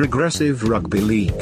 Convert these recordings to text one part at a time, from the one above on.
Progressive Rugby League.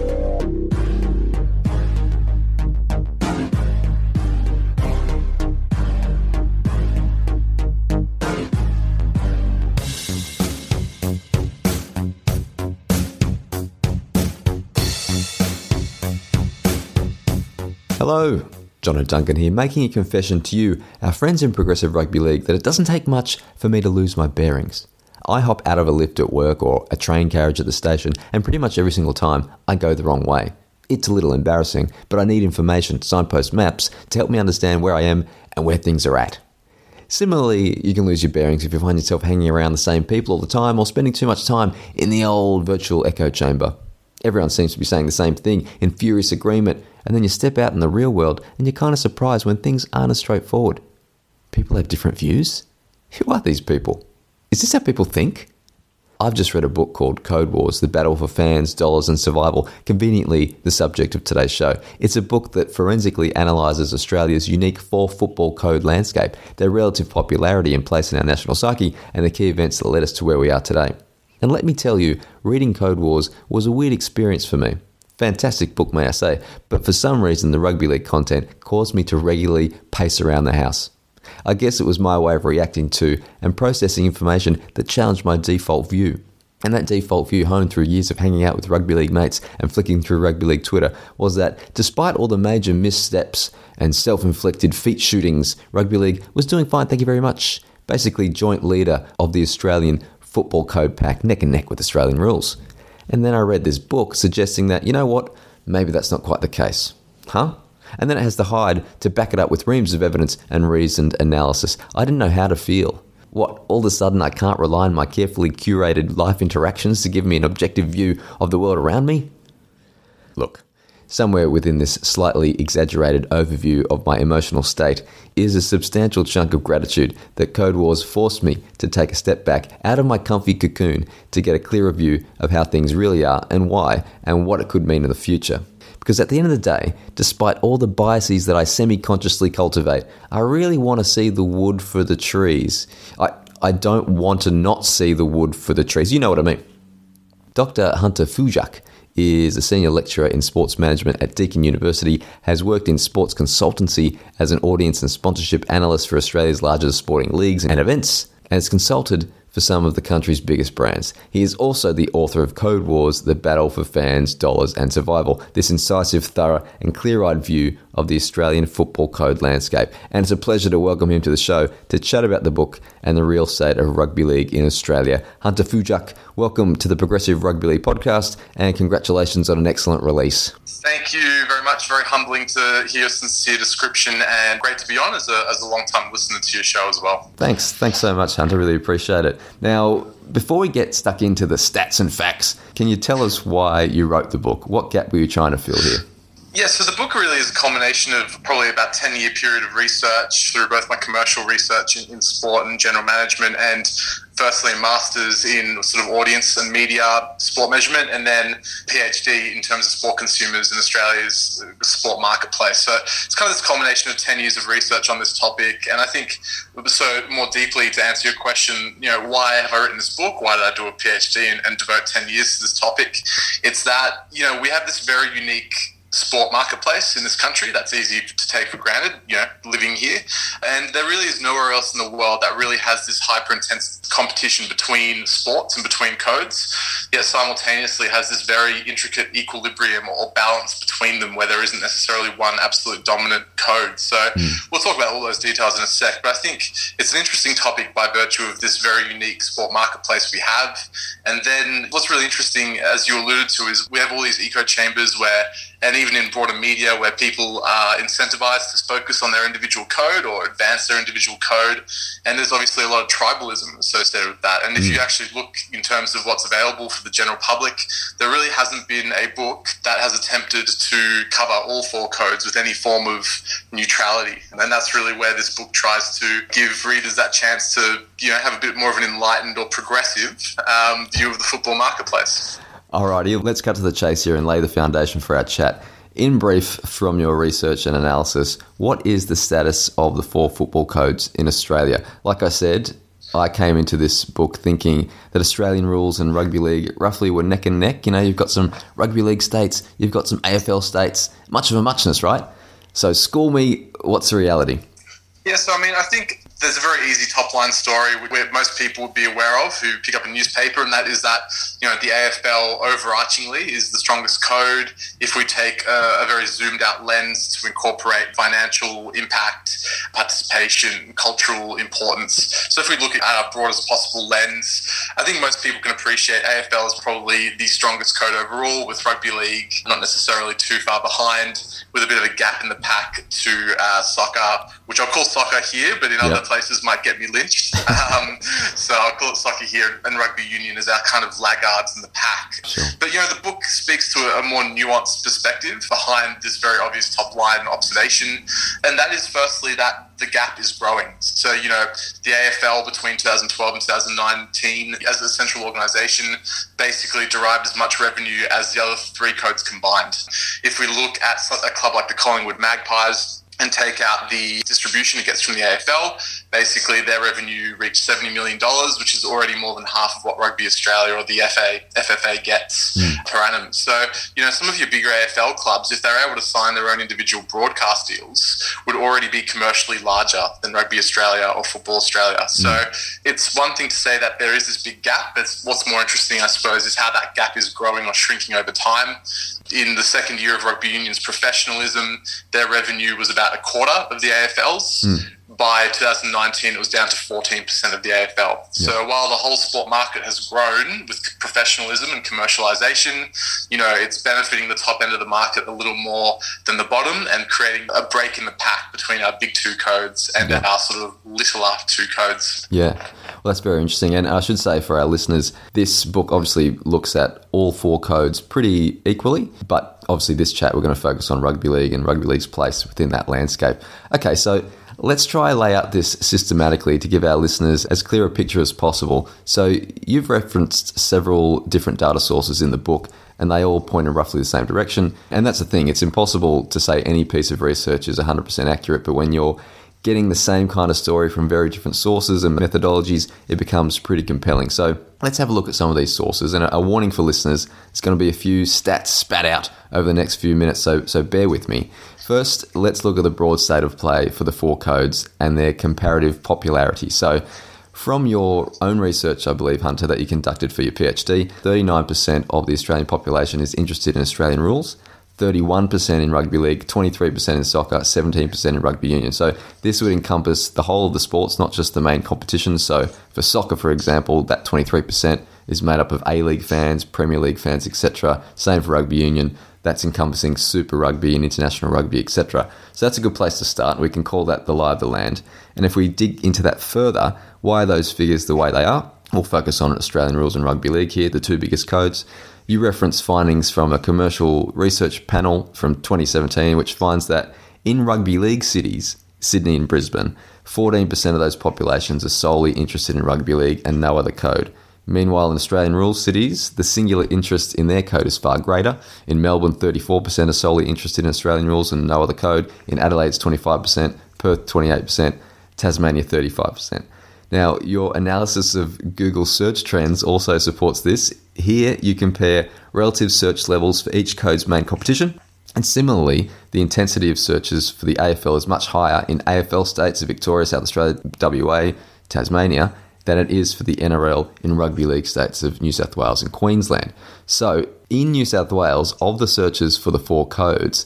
Hello, John O'Duncan here, making a confession to you, our friends in Progressive Rugby League, that it doesn't take much for me to lose my bearings. I hop out of a lift at work or a train carriage at the station, and pretty much every single time I go the wrong way. It's a little embarrassing, but I need information, signpost maps, to help me understand where I am and where things are at. Similarly, you can lose your bearings if you find yourself hanging around the same people all the time or spending too much time in the old virtual echo chamber. Everyone seems to be saying the same thing in furious agreement, and then you step out in the real world and you're kind of surprised when things aren't as straightforward. People have different views? Who are these people? Is this how people think? I've just read a book called Code Wars, The Battle for Fans, Dollars and Survival, conveniently the subject of today's show. It's a book that forensically analyses Australia's unique four-football code landscape, their relative popularity and place in our national psyche, and the key events that led us to where we are today. And let me tell you, reading Code Wars was a weird experience for me. Fantastic book, may I say, but for some reason the rugby league content caused me to regularly pace around the house. I guess it was my way of reacting to and processing information that challenged my default view. And that default view, honed through years of hanging out with rugby league mates and flicking through rugby league Twitter, was that despite all the major missteps and self-inflicted feet shootings, rugby league was doing fine, thank you very much. Basically joint leader of the Australian Football Code Pack, neck and neck with Australian rules. And then I read this book suggesting that, you know what, maybe that's not quite the case. Huh? And then it has the hide to back it up with reams of evidence and reasoned analysis. I didn't know how to feel. What, all of a sudden I can't rely on my carefully curated life interactions to give me an objective view of the world around me? Look, somewhere within this slightly exaggerated overview of my emotional state is a substantial chunk of gratitude that Code Wars forced me to take a step back out of my comfy cocoon to get a clearer view of how things really are and why and what it could mean in the future. Because at the end of the day, despite all the biases that I semi-consciously cultivate, I really want to see the wood for the trees. I don't want to not see the wood for the trees. You know what I mean. Dr. Hunter Fujak is a senior lecturer in sports management at Deakin University, has worked in sports consultancy as an audience and sponsorship analyst for Australia's largest sporting leagues and events, and has consulted for some of the country's biggest brands. He is also the author of Code Wars, The Battle for Fans, Dollars and Survival, this incisive, thorough and clear-eyed view of the Australian football code landscape. And it's a pleasure to welcome him to the show to chat about the book and the real state of rugby league in Australia. Hunter Fujak, welcome to the Progressive Rugby League podcast and congratulations on an excellent release. Thank you very much. Very humbling to hear a sincere description and great to be on as a long-time listener to your show as well. Thanks so much, Hunter. Really appreciate it. Now, before we get stuck into the stats and facts, can you tell us why you wrote the book? What gap were you trying to fill here? Yeah, so the book really is a culmination of probably about 10-year period of research through both my commercial research in sport and general management and firstly a master's in sort of audience and media sport measurement and then PhD in terms of sport consumers in Australia's sport marketplace. So it's kind of this culmination of 10 years of research on this topic. And I think so more deeply to answer your question, you know, why have I written this book? Why did I do a PhD and devote 10 years to this topic? It's that, you know, we have this very unique sport marketplace in this country that's easy to take for granted, you know, living here. And there really is nowhere else in the world that really has this hyper-intense competition between sports and between codes, yet simultaneously has this very intricate equilibrium or balance between them where there isn't necessarily one absolute dominant code. So we'll talk about all those details in a sec, but I think it's an interesting topic by virtue of this very unique sport marketplace we have. And then what's really interesting, as you alluded to, is we have all these echo chambers where, and even in broader media where people are incentivized to focus on their individual code or advance their individual code. And there's obviously a lot of tribalism associated with that. And if you actually look in terms of what's available for the general public, there really hasn't been a book that has attempted to cover all four codes with any form of neutrality. And that's really where this book tries to give readers that chance to, you know, have a bit more of an enlightened or progressive view of the football marketplace. Alrighty, let's cut to the chase here and lay the foundation for our chat. In brief, from your research and analysis, what is the status of the four football codes in Australia? Like I said, I came into this book thinking that Australian rules and rugby league roughly were neck and neck. You know, you've got some rugby league states, you've got some AFL states, much of a muchness, right? So school me, what's the reality? Yeah, so I mean, I think there's a very easy top-line story where most people would be aware of who pick up a newspaper, and that is that, you know, the AFL overarchingly is the strongest code. If we take a very zoomed-out lens to incorporate financial impact, participation, cultural importance. So if we look at our broadest possible lens, I think most people can appreciate AFL is probably the strongest code overall, with rugby league not necessarily too far behind, with a bit of a gap in the pack to soccer, which I'll call soccer here, but in other places might get me lynched. So I'll call it soccer here, and rugby union is our kind of laggards in the pack. Sure. But, you know, the book speaks to a more nuanced perspective behind this very obvious top-line observation, and that is firstly that the gap is growing. So, you know, the AFL between 2012 and 2019 as a central organisation basically derived as much revenue as the other three codes combined. If we look at a club like the Collingwood Magpies and take out the distribution it gets from the AFL, basically their revenue reached $70 million, which is already more than half of what Rugby Australia or the FFA gets per annum. So, you know, some of your bigger AFL clubs, if they're able to sign their own individual broadcast deals, would already be commercially larger than Rugby Australia or Football Australia. So it's one thing to say that there is this big gap, but what's more interesting, I suppose, is how that gap is growing or shrinking over time. In the second year of rugby union's professionalism, their revenue was about a quarter of the AFL's. By 2019, it was down to 14% of the AFL. So while the whole sport market has grown with professionalism and commercialisation, you know, it's benefiting the top end of the market a little more than the bottom and creating a break in the pack between our big two codes and our sort of littler two codes. Yeah, well, that's very interesting. And I should say for our listeners, this book obviously looks at all four codes pretty equally, but obviously this chat we're going to focus on rugby league and rugby league's place within that landscape. Okay, so let's try and lay out this systematically to give our listeners as clear a picture as possible. So you've referenced several different data sources in the book, and they all point in roughly the same direction. And that's the thing, it's impossible to say any piece of research is 100% accurate, but when you're getting the same kind of story from very different sources and methodologies, it becomes pretty compelling. So let's have a look at some of these sources. And a warning for listeners, it's going to be a few stats spat out over the next few minutes, so bear with me. First, let's look at the broad state of play for the four codes and their comparative popularity. So from your own research, I believe, Hunter, that you conducted for your PhD, 39% of the Australian population is interested in Australian rules, 31% in rugby league, 23% in soccer, 17% in rugby union. So this would encompass the whole of the sports, not just the main competitions. So for soccer, for example, that 23% is made up of A-League fans, Premier League fans, etc. Same for rugby union. That's encompassing Super Rugby and International Rugby, etc. So that's a good place to start. We can call that the lie of the land. And if we dig into that further, why are those figures the way they are? We'll focus on Australian rules and rugby league here, the two biggest codes. You reference findings from a commercial research panel from 2017, which finds that in rugby league cities, Sydney and Brisbane, 14% of those populations are solely interested in rugby league and no other code. Meanwhile, in Australian rural cities, the singular interest in their code is far greater. In Melbourne, 34% are solely interested in Australian rules and no other code. In Adelaide, it's 25%, Perth, 28%, Tasmania, 35%. Now, your analysis of Google search trends also supports this. Here, you compare relative search levels for each code's main competition. And similarly, the intensity of searches for the AFL is much higher in AFL states of Victoria, South Australia, WA, Tasmania, than it is for the NRL in rugby league states of New South Wales and Queensland. So in New South Wales, of the searches for the four codes,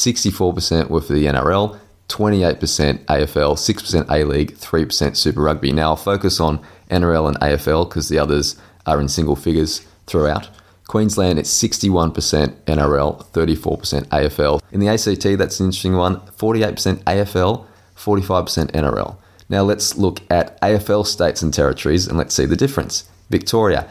64% were for the NRL, 28% AFL, 6% A-League, 3% Super Rugby. Now I'll focus on NRL and AFL because the others are in single figures throughout. Queensland, it's 61% NRL, 34% AFL. In the ACT, that's an interesting one, 48% AFL, 45% NRL. Now let's look at AFL states and territories and let's see the difference. Victoria,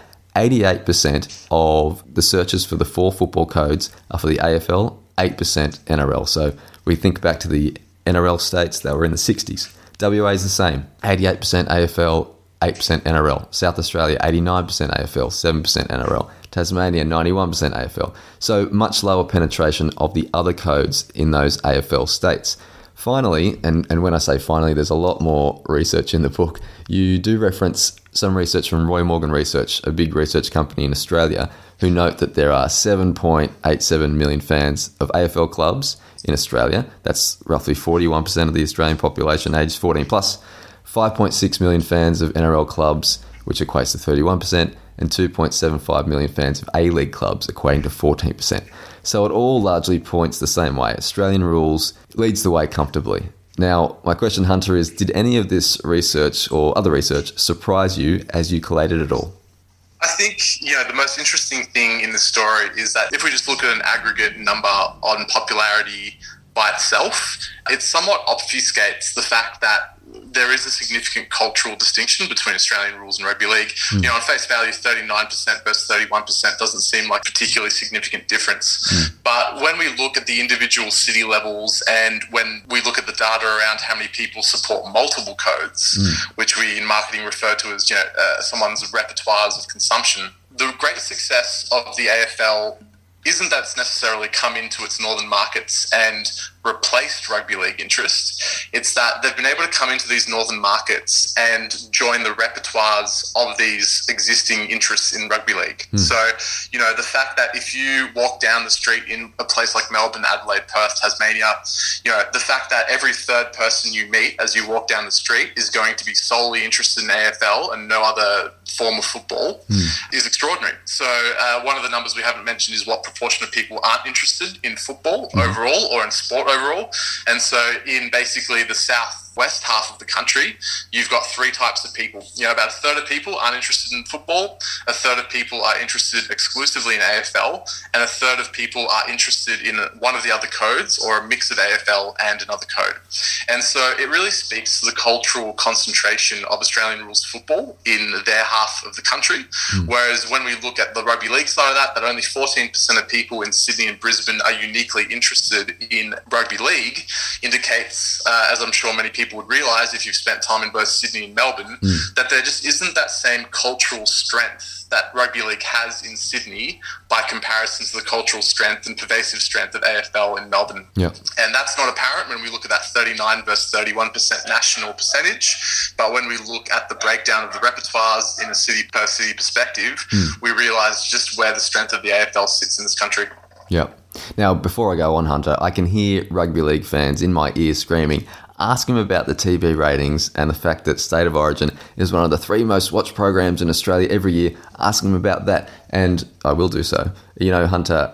88% of the searches for the four football codes are for the AFL, 8% NRL. So we think back to the NRL states that were in the 60s. WA is the same, 88% AFL, 8% NRL. South Australia, 89% AFL, 7% NRL. Tasmania, 91% AFL. So much lower penetration of the other codes in those AFL states. Finally, and when I say finally, there's a lot more research in the book. You do reference some research from Roy Morgan Research, a big research company in Australia, who note that there are 7.87 million fans of AFL clubs in Australia. That's roughly 41% of the Australian population aged 14 plus. 5.6 million fans of NRL clubs, which equates to 31%, and 2.75 million fans of A-League clubs, equating to 14%. So it all largely points the same way. Australian rules leads the way comfortably. Now, my question, Hunter, is did any of this research or other research surprise you as you collated it all? I think, the most interesting thing in the story is that if we just look at an aggregate number on popularity by itself, it somewhat obfuscates the fact that there is a significant cultural distinction between Australian rules and rugby league. On face value, 39% versus 31% doesn't seem like a particularly significant difference. But when we look at the individual city levels and when we look at the data around how many people support multiple codes, which we in marketing refer to as someone's repertoires of consumption, the great success of the AFL isn't that it's necessarily come into its northern markets and replaced rugby league interest. It's that they've been able to come into these northern markets and join the repertoires of these existing interests in rugby league. So, the fact that if you walk down the street in a place like Melbourne, Adelaide, Perth, Tasmania, the fact that every third person you meet as you walk down the street is going to be solely interested in AFL and no other form of football is extraordinary. So one of the numbers we haven't mentioned is what proportion of people aren't interested in football overall or in sport overall. And so in basically the southwest half of the country, you've got three types of people. About a third of people aren't interested in football, a third of people are interested exclusively in AFL, and a third of people are interested in one of the other codes or a mix of AFL and another code. And so it really speaks to the cultural concentration of Australian rules football in their half of the country. Whereas when we look at the rugby league side of that only 14% of people in Sydney and Brisbane are uniquely interested in rugby league indicates, as I'm sure many people would realise if you've spent time in both Sydney and Melbourne, that there just isn't that same cultural strength that rugby league has in Sydney by comparison to the cultural strength and pervasive strength of AFL in Melbourne. And that's not apparent when we look at that 39 versus 31% national percentage. But when we look at the breakdown of the repertoires in a city per city perspective, we realise just where the strength of the AFL sits in this country. Now, before I go on, Hunter, I can hear rugby league fans in my ears screaming, ask him about the TV ratings and the fact that State of Origin is one of the 3 most watched programs in Australia every year. Ask him about that, and I will do so. Hunter,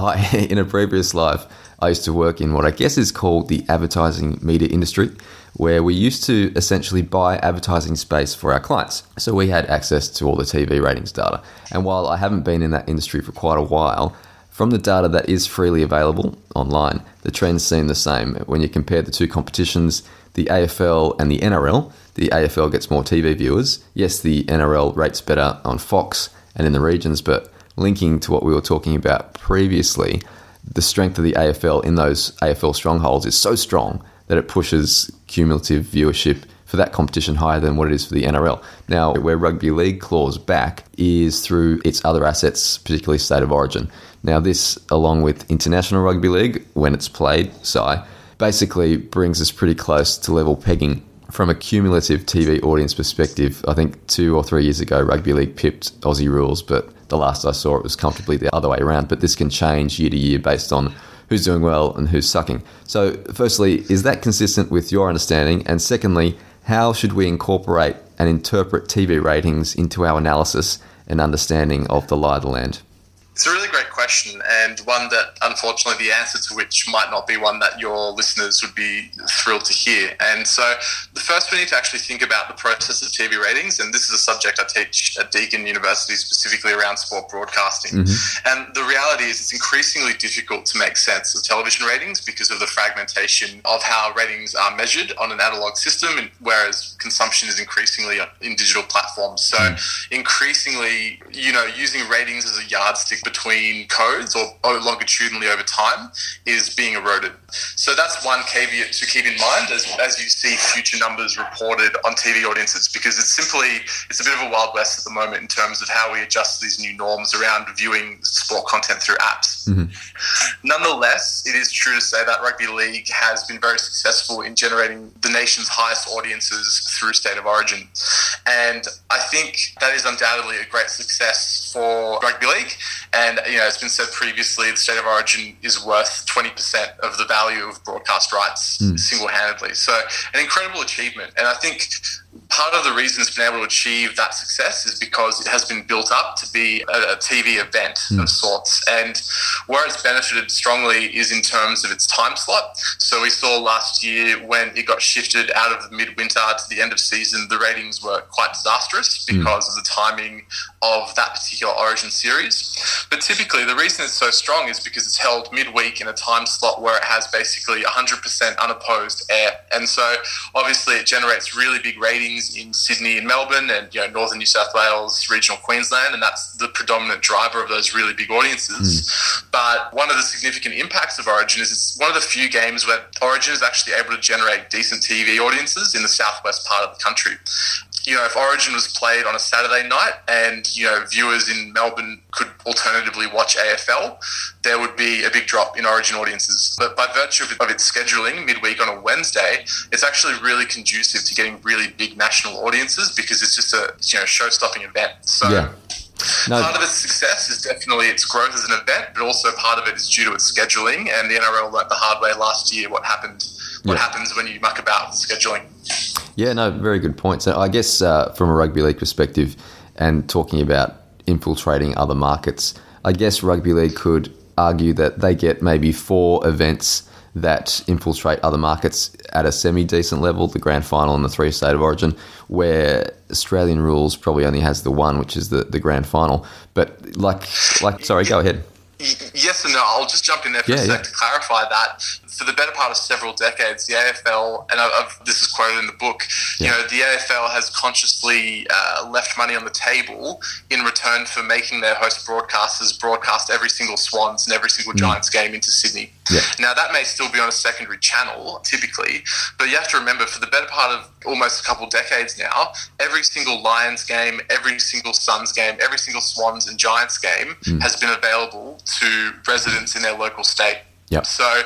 in a previous life, I used to work in what I guess is called the advertising media industry, where we used to essentially buy advertising space for our clients. So we had access to all the TV ratings data. And while I haven't been in that industry for quite a while, from the data that is freely available online, the trends seem the same. When you compare the two competitions, the AFL and the NRL, the AFL gets more TV viewers. Yes, the NRL rates better on Fox and in the regions, but linking to what we were talking about previously, the strength of the AFL in those AFL strongholds is so strong that it pushes cumulative viewership for that competition higher than what it is for the NRL. Now, where rugby league claws back is through its other assets, particularly State of Origin. Now, this, along with International Rugby League, when it's played, basically brings us pretty close to level pegging from a cumulative TV audience perspective. I think 2 or 3 years ago, Rugby League pipped Aussie rules, but the last I saw it was comfortably the other way around. But this can change year to year based on who's doing well and who's sucking. So, firstly, is that consistent with your understanding? And secondly, how should we incorporate and interpret TV ratings into our analysis and understanding of the lie of the land? It's a really great question, and one that, unfortunately, the answer to which might not be one that your listeners would be thrilled to hear. And so the first we need to actually think about the process of TV ratings, and this is a subject I teach at Deakin University, specifically around sport broadcasting. And the reality is it's increasingly difficult to make sense of television ratings because of the fragmentation of how ratings are measured on an analog system, whereas consumption is increasingly in digital platforms. So increasingly, using ratings as a yardstick between codes or longitudinally over time is being eroded. So that's one caveat to keep in mind as you see future numbers reported on TV audiences, because it's a bit of a wild west at the moment in terms of how we adjust these new norms around viewing sport content through apps. Nonetheless, it is true to say that rugby league has been very successful in generating the nation's highest audiences through State of Origin. And I think that is undoubtedly a great success for rugby league. And, it's been said previously, the State of Origin is worth 20% of the value of broadcast rights single-handedly. So an incredible achievement. And I think part of the reason it's been able to achieve that success is because it has been built up to be a TV event of sorts. And where it's benefited strongly is in terms of its time slot. So we saw last year when it got shifted out of the midwinter to the end of season, the ratings were quite disastrous because of the timing of that particular Origin series. But typically the reason it's so strong is because it's held midweek in a time slot where it has basically 100% unopposed air. And so obviously it generates really big ratings in Sydney and Melbourne and northern New South Wales, regional Queensland, and that's the predominant driver of those really big audiences. But one of the significant impacts of Origin is it's one of the few games where Origin is actually able to generate decent TV audiences in the southwest part of the country. If Origin was played on a Saturday night and, viewers in Melbourne could alternatively watch AFL, there would be a big drop in Origin audiences. But by virtue of its scheduling midweek on a Wednesday, it's actually really conducive to getting really big national audiences because it's just a, show-stopping event. So part of its success is definitely its growth as an event, but also part of it is due to its scheduling. And the NRL learnt the hard way last year what happens when you muck about with scheduling. Yeah, no, very good point. So I guess from a rugby league perspective and talking about infiltrating other markets, I guess rugby league could argue that they get maybe 4 events that infiltrate other markets at a semi-decent level, the grand final and the 3 State of Origin, where Australian rules probably only has the 1, which is the grand final. But sorry, go ahead. Yes and no. I'll just jump in there for a sec to clarify that. For the better part of several decades, the AFL, and this is quoted in the book, the AFL has consciously left money on the table in return for making their host broadcasters broadcast every single Swans and every single Giants game into Sydney. Now, that may still be on a secondary channel, typically, but you have to remember, for the better part of almost a couple decades now, every single Lions game, every single Suns game, every single Swans and Giants game has been available to residents in their local state. So,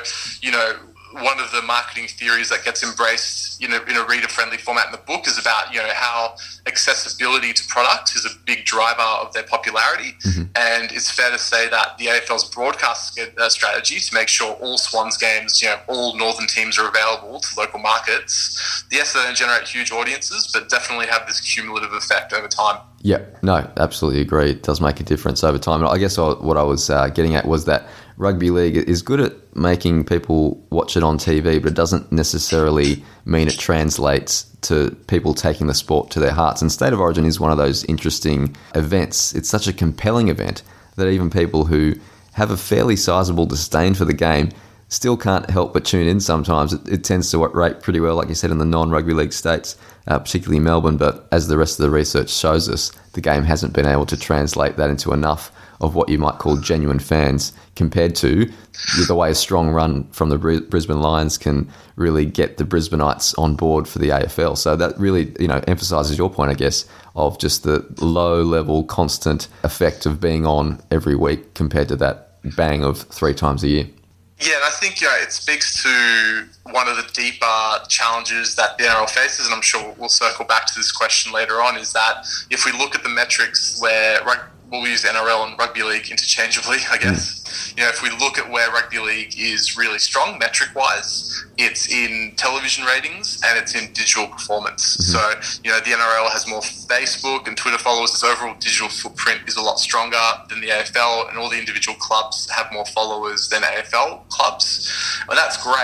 one of the marketing theories that gets embraced in a reader-friendly format in the book is about, how accessibility to product is a big driver of their popularity. And it's fair to say that the AFL's broadcast strategy to make sure all Swans games, all northern teams are available to local markets, yes, they don't generate huge audiences, but definitely have this cumulative effect over time. Yeah, no, absolutely agree. It does make a difference over time. I guess what I was getting at was that rugby league is good at making people watch it on TV, but it doesn't necessarily mean it translates to people taking the sport to their hearts. And State of Origin is one of those interesting events. It's such a compelling event that even people who have a fairly sizable disdain for the game still can't help but tune in sometimes. It tends to rate pretty well, like you said, in the non-rugby league states, particularly Melbourne. But as the rest of the research shows us, the game hasn't been able to translate that into enough of what you might call genuine fans compared to the way a strong run from the Brisbane Lions can really get the Brisbaneites on board for the AFL. So that really, emphasises your point, I guess, of just the low-level, constant effect of being on every week compared to that bang of 3 times a year. Yeah, and I think it speaks to one of the deeper challenges that the NRL faces, and I'm sure we'll circle back to this question later on, is that if we look at the metrics where we'll use NRL and rugby league interchangeably, I guess. If we look at where rugby league is really strong metric-wise, it's in television ratings and it's in digital performance. So, the NRL has more Facebook and Twitter followers. Its overall digital footprint is a lot stronger than the AFL, and all the individual clubs have more followers than AFL clubs. And that's great.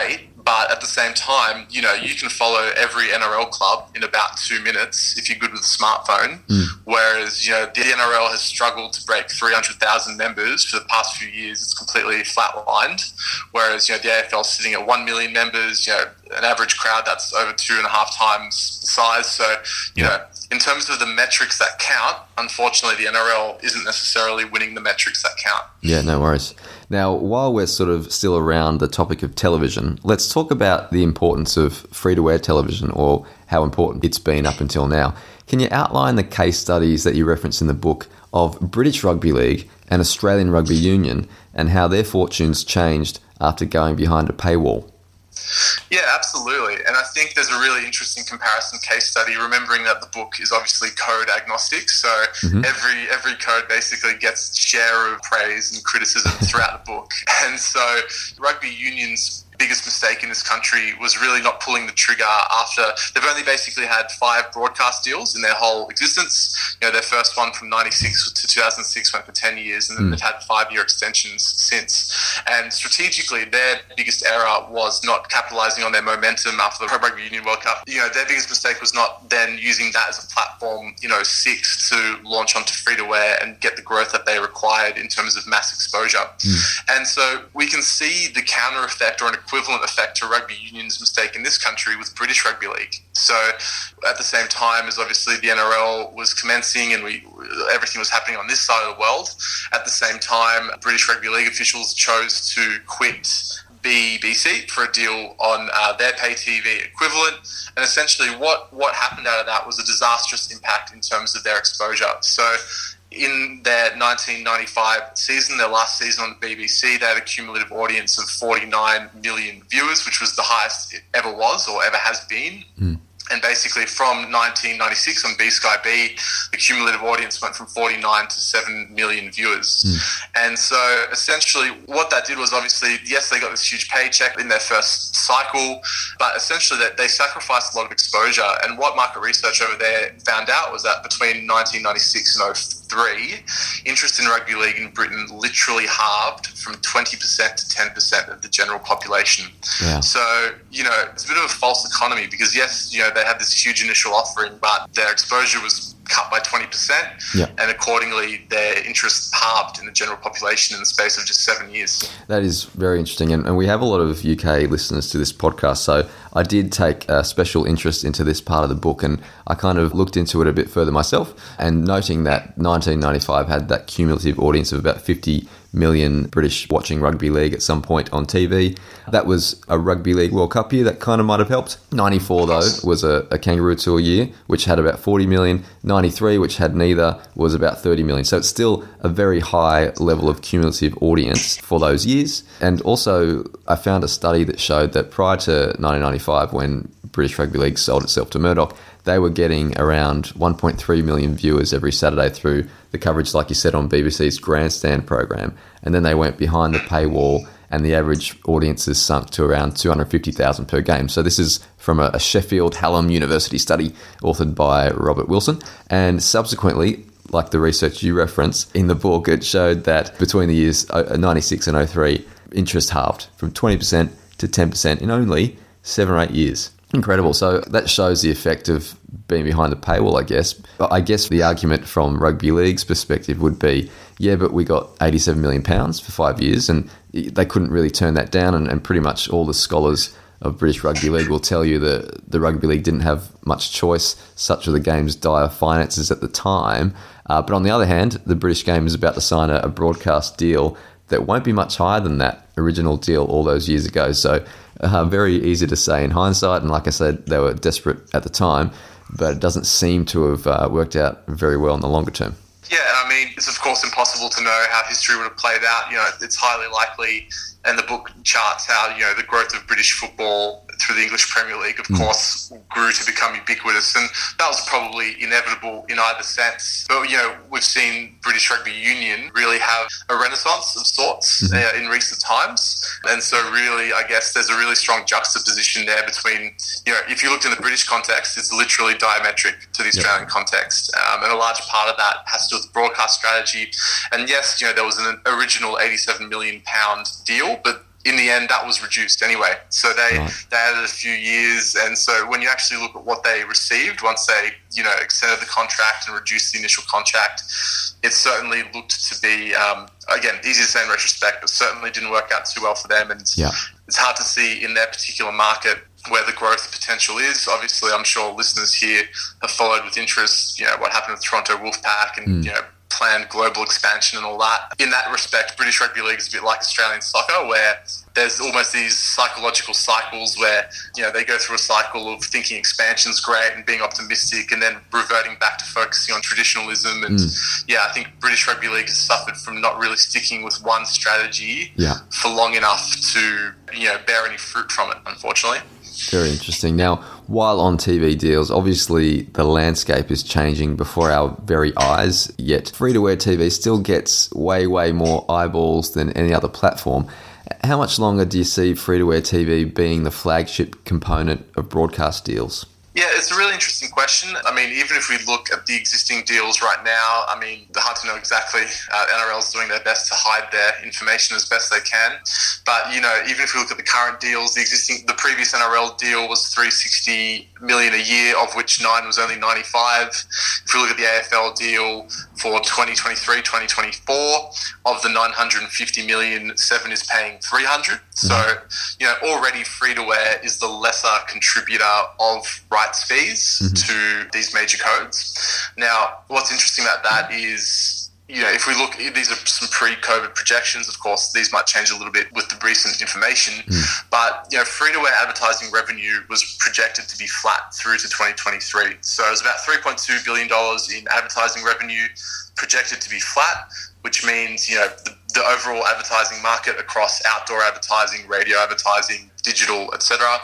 But at the same time, you can follow every NRL club in about 2 minutes if you're good with a smartphone. Whereas, the NRL has struggled to break 300,000 members for the past few years. It's completely flatlined. Whereas, the AFL is sitting at 1 million members, an average crowd that's over 2.5 times the size. So, in terms of the metrics that count, unfortunately, the NRL isn't necessarily winning the metrics that count. Yeah, no worries. Now, while we're sort of still around the topic of television, let's talk about the importance of free-to-air television, or how important it's been up until now. Can you outline the case studies that you reference in the book of British Rugby League and Australian Rugby Union, and how their fortunes changed after going behind a paywall? Yeah, absolutely. And I think there's a really interesting comparison case study, remembering that the book is obviously code agnostic. So every code basically gets share of praise and criticism throughout the book. And so rugby union's biggest mistake in this country was really not pulling the trigger after they've only basically had 5 broadcast deals in their whole existence. Their first one from 96 to 2006 went for 10 years, and then they've had 5-year extensions since. And strategically, their biggest error was not capitalizing on their momentum after the Pro Rugby Union World Cup. Their biggest mistake was not then using that as a platform, 6, to launch onto free-to-air and get the growth that they required in terms of mass exposure. And so we can see the counter effect, or an equivalent effect to rugby union's mistake in this country, with British Rugby League. So at the same time as obviously the NRL was commencing and everything was happening on this side of the world, at the same time British Rugby League officials chose to quit BBC for a deal on their pay TV equivalent. And essentially what happened out of that was a disastrous impact in terms of their exposure. So in their 1995 season, their last season on the BBC, they had a cumulative audience of 49 million viewers, which was the highest it ever was or ever has been. And basically from 1996 on B Sky B, the cumulative audience went from 49 to 7 million viewers. And so essentially what that did was, obviously, yes, they got this huge paycheck in their first cycle, but essentially they sacrificed a lot of exposure. And what market research over there found out was that between 1996 and 2003, interest in rugby league in Britain literally halved from 20% to 10% of the general population. Yeah. So, it's a bit of a false economy, because yes, they had this huge initial offering, but their exposure was cut by 20%, and accordingly their interest halved in the general population in the space of just 7 years. That is very interesting, and we have a lot of UK listeners to this podcast, so I did take a special interest into this part of the book, and I kind of looked into it a bit further myself, and noting that 1995 had that cumulative audience of about 50 million British watching rugby league at some point on TV. That was a Rugby League World Cup year. That kind of might have helped. 94, though, was a Kangaroo Tour year, which had about 40 million. 93, which had neither, was about 30 million. So it's still a very high level of cumulative audience for those years. And also, I found a study that showed that prior to 1995, when British Rugby League sold itself to Murdoch, they were getting around 1.3 million viewers every Saturday through the coverage, like you said, on BBC's Grandstand program. And then they went behind the paywall, and the average audiences sunk to around 250,000 per game. So this is from a Sheffield Hallam University study authored by Robert Wilson. And subsequently, like the research you reference in the book, it showed that between the years 96 and 03, interest halved from 20% to 10% in only 7 or 8 years. Incredible. So that shows the effect of being behind the paywall, I guess. But I guess the argument from Rugby League's perspective would be, yeah, but we got £87 million for 5 years, and they couldn't really turn that down. And pretty much all the scholars of British Rugby League will tell you that the Rugby League didn't have much choice, such were the game's dire finances at the time. But on the other hand, the British game is about to sign a broadcast deal that won't be much higher than that original deal all those years ago. So very easy to say in hindsight, and like I said, they were desperate at the time, but it doesn't seem to have worked out very well in the longer term. Yeah, I mean, it's of course impossible to know how history would have played out. It's highly likely, and the book charts how, the growth of British football through the English Premier League, of course, grew to become ubiquitous, and that was probably inevitable in either sense. But, we've seen British Rugby Union really have a renaissance of sorts in recent times. And so really, I guess there's a really strong juxtaposition there between, if you looked in the British context, it's literally diametric to the Australian context. And a large part of that has to do with broadcast strategy. And yes, there was an original £87 million deal, but in the end, that was reduced anyway. So they added a few years. And so when you actually look at what they received once they, extended the contract and reduced the initial contract, it certainly looked to be, again, easy to say in retrospect, but certainly didn't work out too well for them. And it's hard to see in their particular market where the growth potential is. Obviously, I'm sure listeners here have followed with interest, what happened with Toronto Wolfpack and, planned global expansion and all that. In that respect, British Rugby League is a bit like Australian soccer, where there's almost these psychological cycles where, they go through a cycle of thinking expansion's great and being optimistic and then reverting back to focusing on traditionalism. And I think British Rugby League has suffered from not really sticking with one strategy for long enough to, bear any fruit from it, unfortunately. Very interesting. Now, while on TV deals, obviously the landscape is changing before our very eyes, yet free-to-air TV still gets way, way more eyeballs than any other platform. How much longer do you see free-to-air TV being the flagship component of broadcast deals? Yeah, it's a really interesting question. I mean, even if we look at the existing deals right now, it's hard to know exactly. NRL's doing their best to hide their information as best they can. But, even if we look at the current deals, the previous NRL deal was $360 million a year, of which Nine was only 95. If we look at the AFL deal for 2023-2024, of the $950 million, Seven is paying $300. So, already free-to-air is the lesser contributor of rights fees to these major codes. Now, what's interesting about that is, if we look, these are some pre-COVID projections. Of course, these might change a little bit with the recent information. But, free-to-air advertising revenue was projected to be flat through to 2023. So it was about $3.2 billion in advertising revenue projected to be flat, which means, the overall advertising market across outdoor advertising, radio advertising, digital, etc.,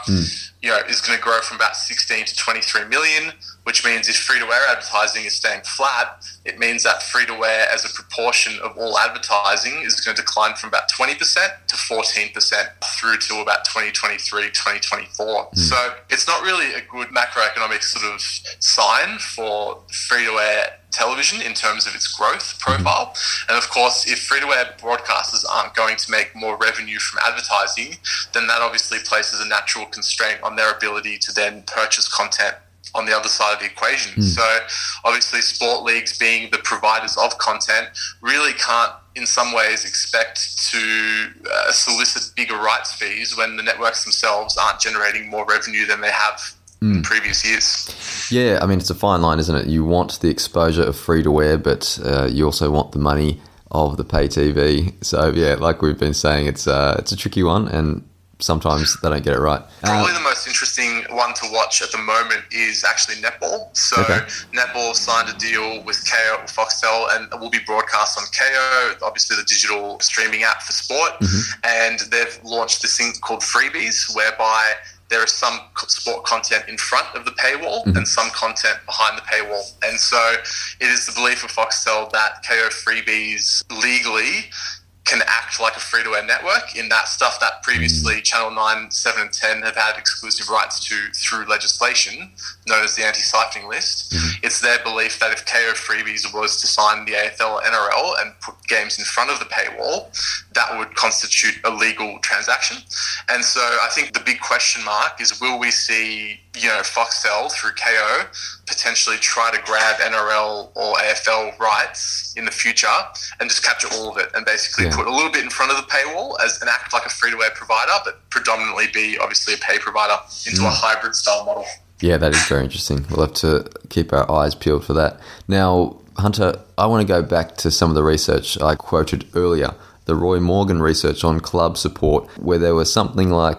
is going to grow from about 16 to 23 million, which means if free-to-air advertising is staying flat, it means that free-to-air as a proportion of all advertising is going to decline from about 20% to 14% through to about 2023, 2024. So it's not really a good macroeconomic sort of sign for free-to-air television in terms of its growth profile. And of course, if free-to-air broadcasters aren't going to make more revenue from advertising, then that obviously places a natural constraint on their ability to then purchase content on the other side of the equation. So obviously sport leagues, being the providers of content, really can't in some ways expect to solicit bigger rights fees when the networks themselves aren't generating more revenue than they have in previous years. Yeah, it's a fine line, isn't it? You want the exposure of free-to-air, but you also want the money of the pay TV. So, yeah, like we've been saying, it's a tricky one, and sometimes they don't get it right. Probably the most interesting one to watch at the moment is actually netball. So netball signed a deal with KO or Foxtel and will be broadcast on KO, obviously the digital streaming app for sport. And they've launched this thing called Freebies, whereby there is some sport content in front of the paywall and some content behind the paywall. And so it is the belief of Foxtel that KO Freebies legally can act like a free-to-air network in that stuff that previously Channel 9, 7 and 10 have had exclusive rights to through legislation known as the anti-siphoning list. It's their belief that if KO Freebies was to sign the AFL or NRL and put games in front of the paywall, that would constitute a legal transaction. And so I think the big question mark is, will we see, Foxtel through KO potentially try to grab NRL or AFL rights in the future and just capture all of it and basically put a little bit in front of the paywall as an act like a free-to-air provider, but predominantly be obviously a pay provider into a hybrid style model. Yeah, that is very interesting. We'll have to keep our eyes peeled for that. Now, Hunter, I want to go back to some of the research I quoted earlier, the Roy Morgan research on club support, where there was something like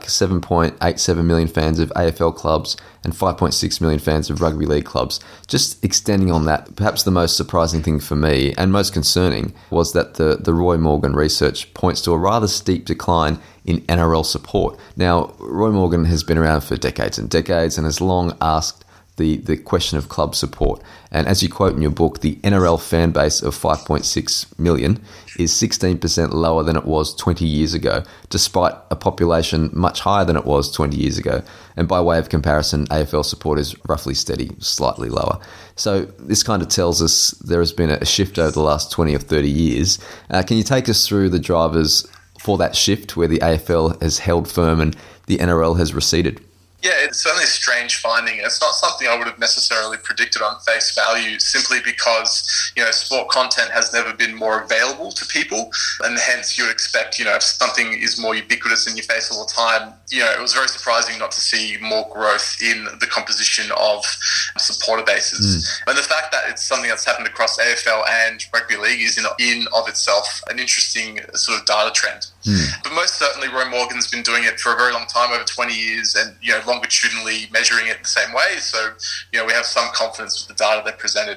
7.87 million fans of AFL clubs and 5.6 million fans of rugby league clubs. Just extending on that, perhaps the most surprising thing for me and most concerning was that the Roy Morgan research points to a rather steep decline in NRL support. Now, Roy Morgan has been around for decades and decades and has long asked the question of club support. And as you quote in your book, the NRL fan base of 5.6 million is 16% lower than it was 20 years ago, despite a population much higher than it was 20 years ago. And by way of comparison, AFL support is roughly steady, slightly lower. So this kind of tells us there has been a shift over the last 20 or 30 years. Can you take us through the drivers for that shift where the AFL has held firm and the NRL has receded? Yeah, it's certainly a strange finding. It's not something I would have necessarily predicted on face value, simply because, sport content has never been more available to people, and hence you would expect, if something is more ubiquitous in your face all the time, it was very surprising not to see more growth in the composition of supporter bases. And the fact that it's something that's happened across AFL and rugby league is in of itself an interesting sort of data trend. But most certainly Roy Morgan's been doing it for a very long time, over 20 years, and longitudinally measuring it the same way. So, we have some confidence with the data they presented.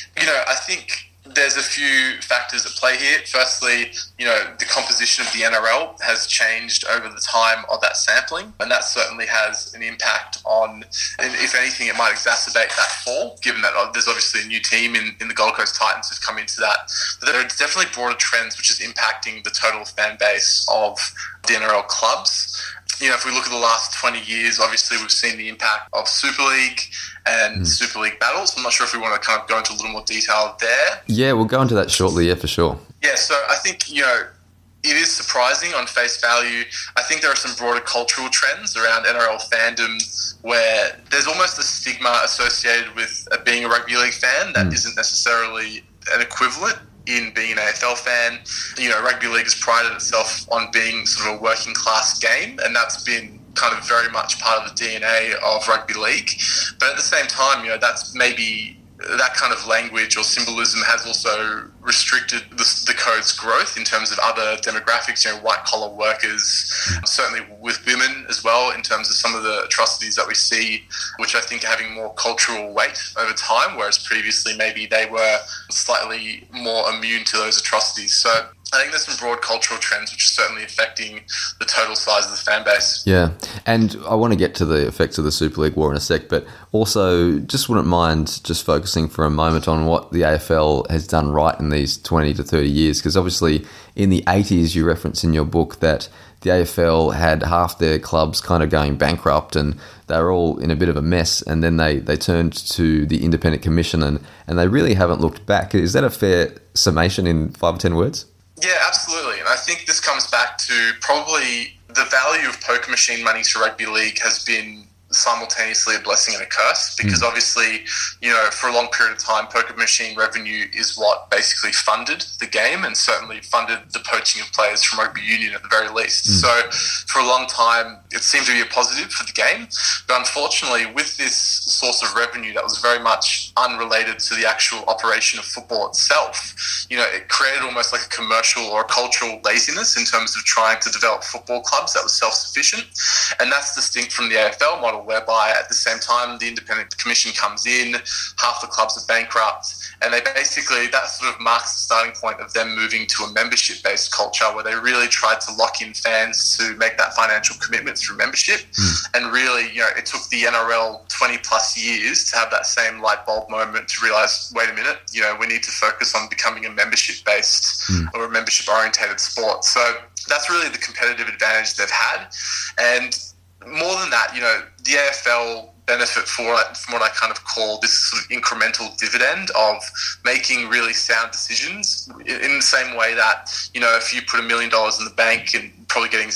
I think there's a few factors at play here. Firstly, the composition of the NRL has changed over the time of that sampling, and that certainly has an impact on, and if anything, it might exacerbate that fall, given that there's obviously a new team in the Gold Coast Titans who's come into that. But there are definitely broader trends which is impacting the total fan base of the NRL clubs. If we look at the last 20 years, obviously we've seen the impact of Super League and Super League battles. I'm not sure if we want to kind of go into a little more detail there. Yeah, we'll go into that shortly, for sure. Yeah, so I think, it is surprising on face value. I think there are some broader cultural trends around NRL fandom where there's almost a stigma associated with being a rugby league fan that isn't necessarily an equivalent in being an AFL fan. Rugby league has prided itself on being sort of a working class game, and that's been kind of very much part of the DNA of rugby league. But at the same time, that's maybe that kind of language or symbolism has also restricted the code's growth in terms of other demographics, white-collar workers, certainly with women as well, in terms of some of the atrocities that we see, which I think are having more cultural weight over time, whereas previously maybe they were slightly more immune to those atrocities. So I think there's some broad cultural trends which are certainly affecting the total size of the fan base. Yeah, and I want to get to the effects of the Super League war in a sec, but also just wouldn't mind just focusing for a moment on what the AFL has done right in these 20 to 30 years, because obviously in the 80s you reference in your book that the AFL had half their clubs kind of going bankrupt and they were all in a bit of a mess, and then they turned to the Independent Commission and they really haven't looked back. Is that a fair summation in 5 or 10 words? Yeah, absolutely. And I think this comes back to probably the value of poker machine money to rugby league has been simultaneously a blessing and a curse, because obviously, for a long period of time, poker machine revenue is what basically funded the game and certainly funded the poaching of players from rugby union at the very least. So for a long time, it seemed to be a positive for the game. But unfortunately, with this source of revenue that was very much unrelated to the actual operation of football itself, it created almost like a commercial or a cultural laziness in terms of trying to develop football clubs that was self-sufficient. And that's distinct from the AFL model, whereby at the same time the Independent Commission comes in, half the clubs are bankrupt, and they basically, that sort of marks the starting point of them moving to a membership-based culture where they really tried to lock in fans to make that financial commitment through membership. And really, it took the NRL 20 plus years to have that same light bulb moment to realise, wait a minute, we need to focus on becoming a membership-based or a membership-orientated sport. So that's really the competitive advantage they've had. And more than that, the AFL benefit from what I kind of call this sort of incremental dividend of making really sound decisions, in the same way that, if you put $1 million in the bank and probably getting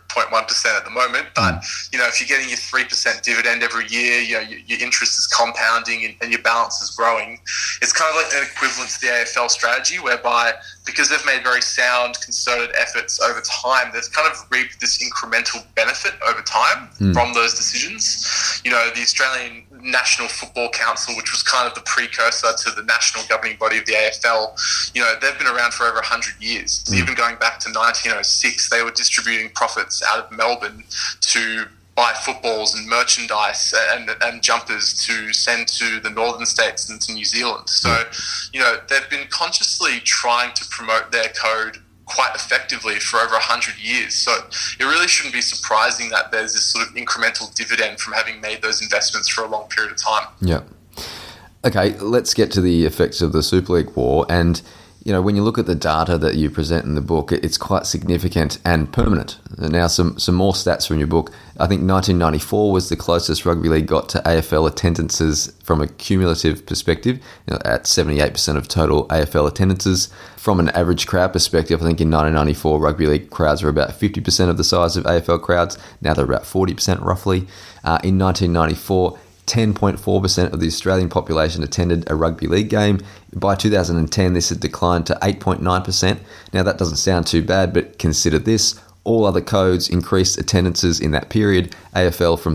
0.1% at the moment, but if you're getting your 3% dividend every year, your interest is compounding and your balance is growing. It's kind of like an equivalent to the AFL strategy, whereby because they've made very sound, concerted efforts over time, they've kind of reaped this incremental benefit over time from those decisions. The Australian National Football Council, which was kind of the precursor to the national governing body of the AFL, they've been around for over 100 years. Even going back to 1906, they were distributing profits out of Melbourne to buy footballs and merchandise and jumpers to send to the northern states and to New Zealand. So, they've been consciously trying to promote their code quite effectively for over 100 years. So it really shouldn't be surprising that there's this sort of incremental dividend from having made those investments for a long period of time. Yeah. Okay, let's get to the effects of the Super League war. And when you look at the data that you present in the book, it's quite significant and permanent. Now, some more stats from your book. I think 1994 was the closest rugby league got to AFL attendances from a cumulative perspective, at 78% of total AFL attendances. From an average crowd perspective, I think in 1994, rugby league crowds were about 50% of the size of AFL crowds. Now they're about 40% roughly. In 1994, 10.4% of the Australian population attended a rugby league game. By 2010, this had declined to 8.9%. Now, that doesn't sound too bad, but consider this. All other codes increased attendances in that period. AFL from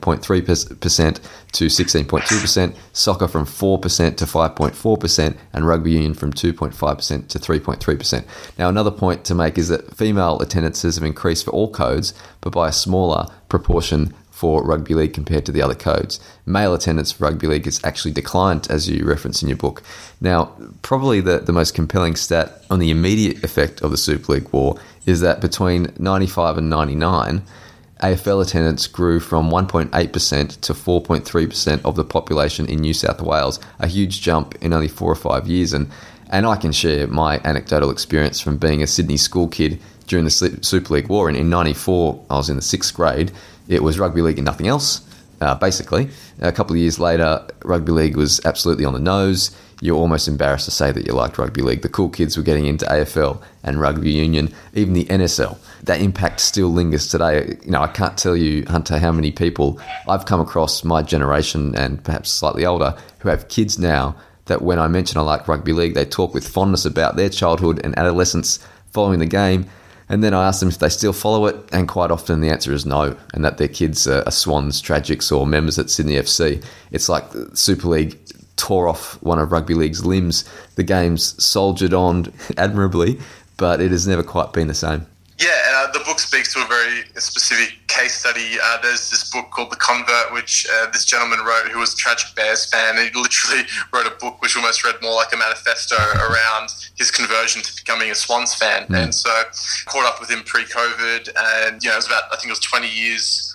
13.3% to 16.2%, soccer from 4% to 5.4%, and rugby union from 2.5% to 3.3%. Now, another point to make is that female attendances have increased for all codes, but by a smaller proportion for rugby league compared to the other codes. Male attendance for rugby league has actually declined, as you reference in your book. Now, probably the most compelling stat on the immediate effect of the Super League war is that between 95 and 99, AFL attendance grew from 1.8% to 4.3% of the population in New South Wales, a huge jump in only 4 or 5 years. And I can share my anecdotal experience from being a Sydney school kid during the Super League war. And in 94, I was in the 6th grade. It was rugby league and nothing else, basically. A couple of years later, rugby league was absolutely on the nose. You're almost embarrassed to say that you liked rugby league. The cool kids were getting into AFL and rugby union, even the NSL. That impact still lingers today. I can't tell you, Hunter, how many people I've come across, my generation and perhaps slightly older, who have kids now that when I mention I like rugby league, they talk with fondness about their childhood and adolescence following the game. And then I ask them if they still follow it, and quite often the answer is no, and that their kids are Swans, Tragics, or members at Sydney FC. It's like the Super League tore off one of rugby league's limbs. The game's soldiered on admirably, but it has never quite been the same. Yeah, and the book speaks to a very specific case study. There's this book called The Convert, which this gentleman wrote, who was a tragic Bears fan. And he literally wrote a book which almost read more like a manifesto around his conversion to becoming a Swans fan. And so caught up with him pre-COVID, and it was about, I think it was 25 years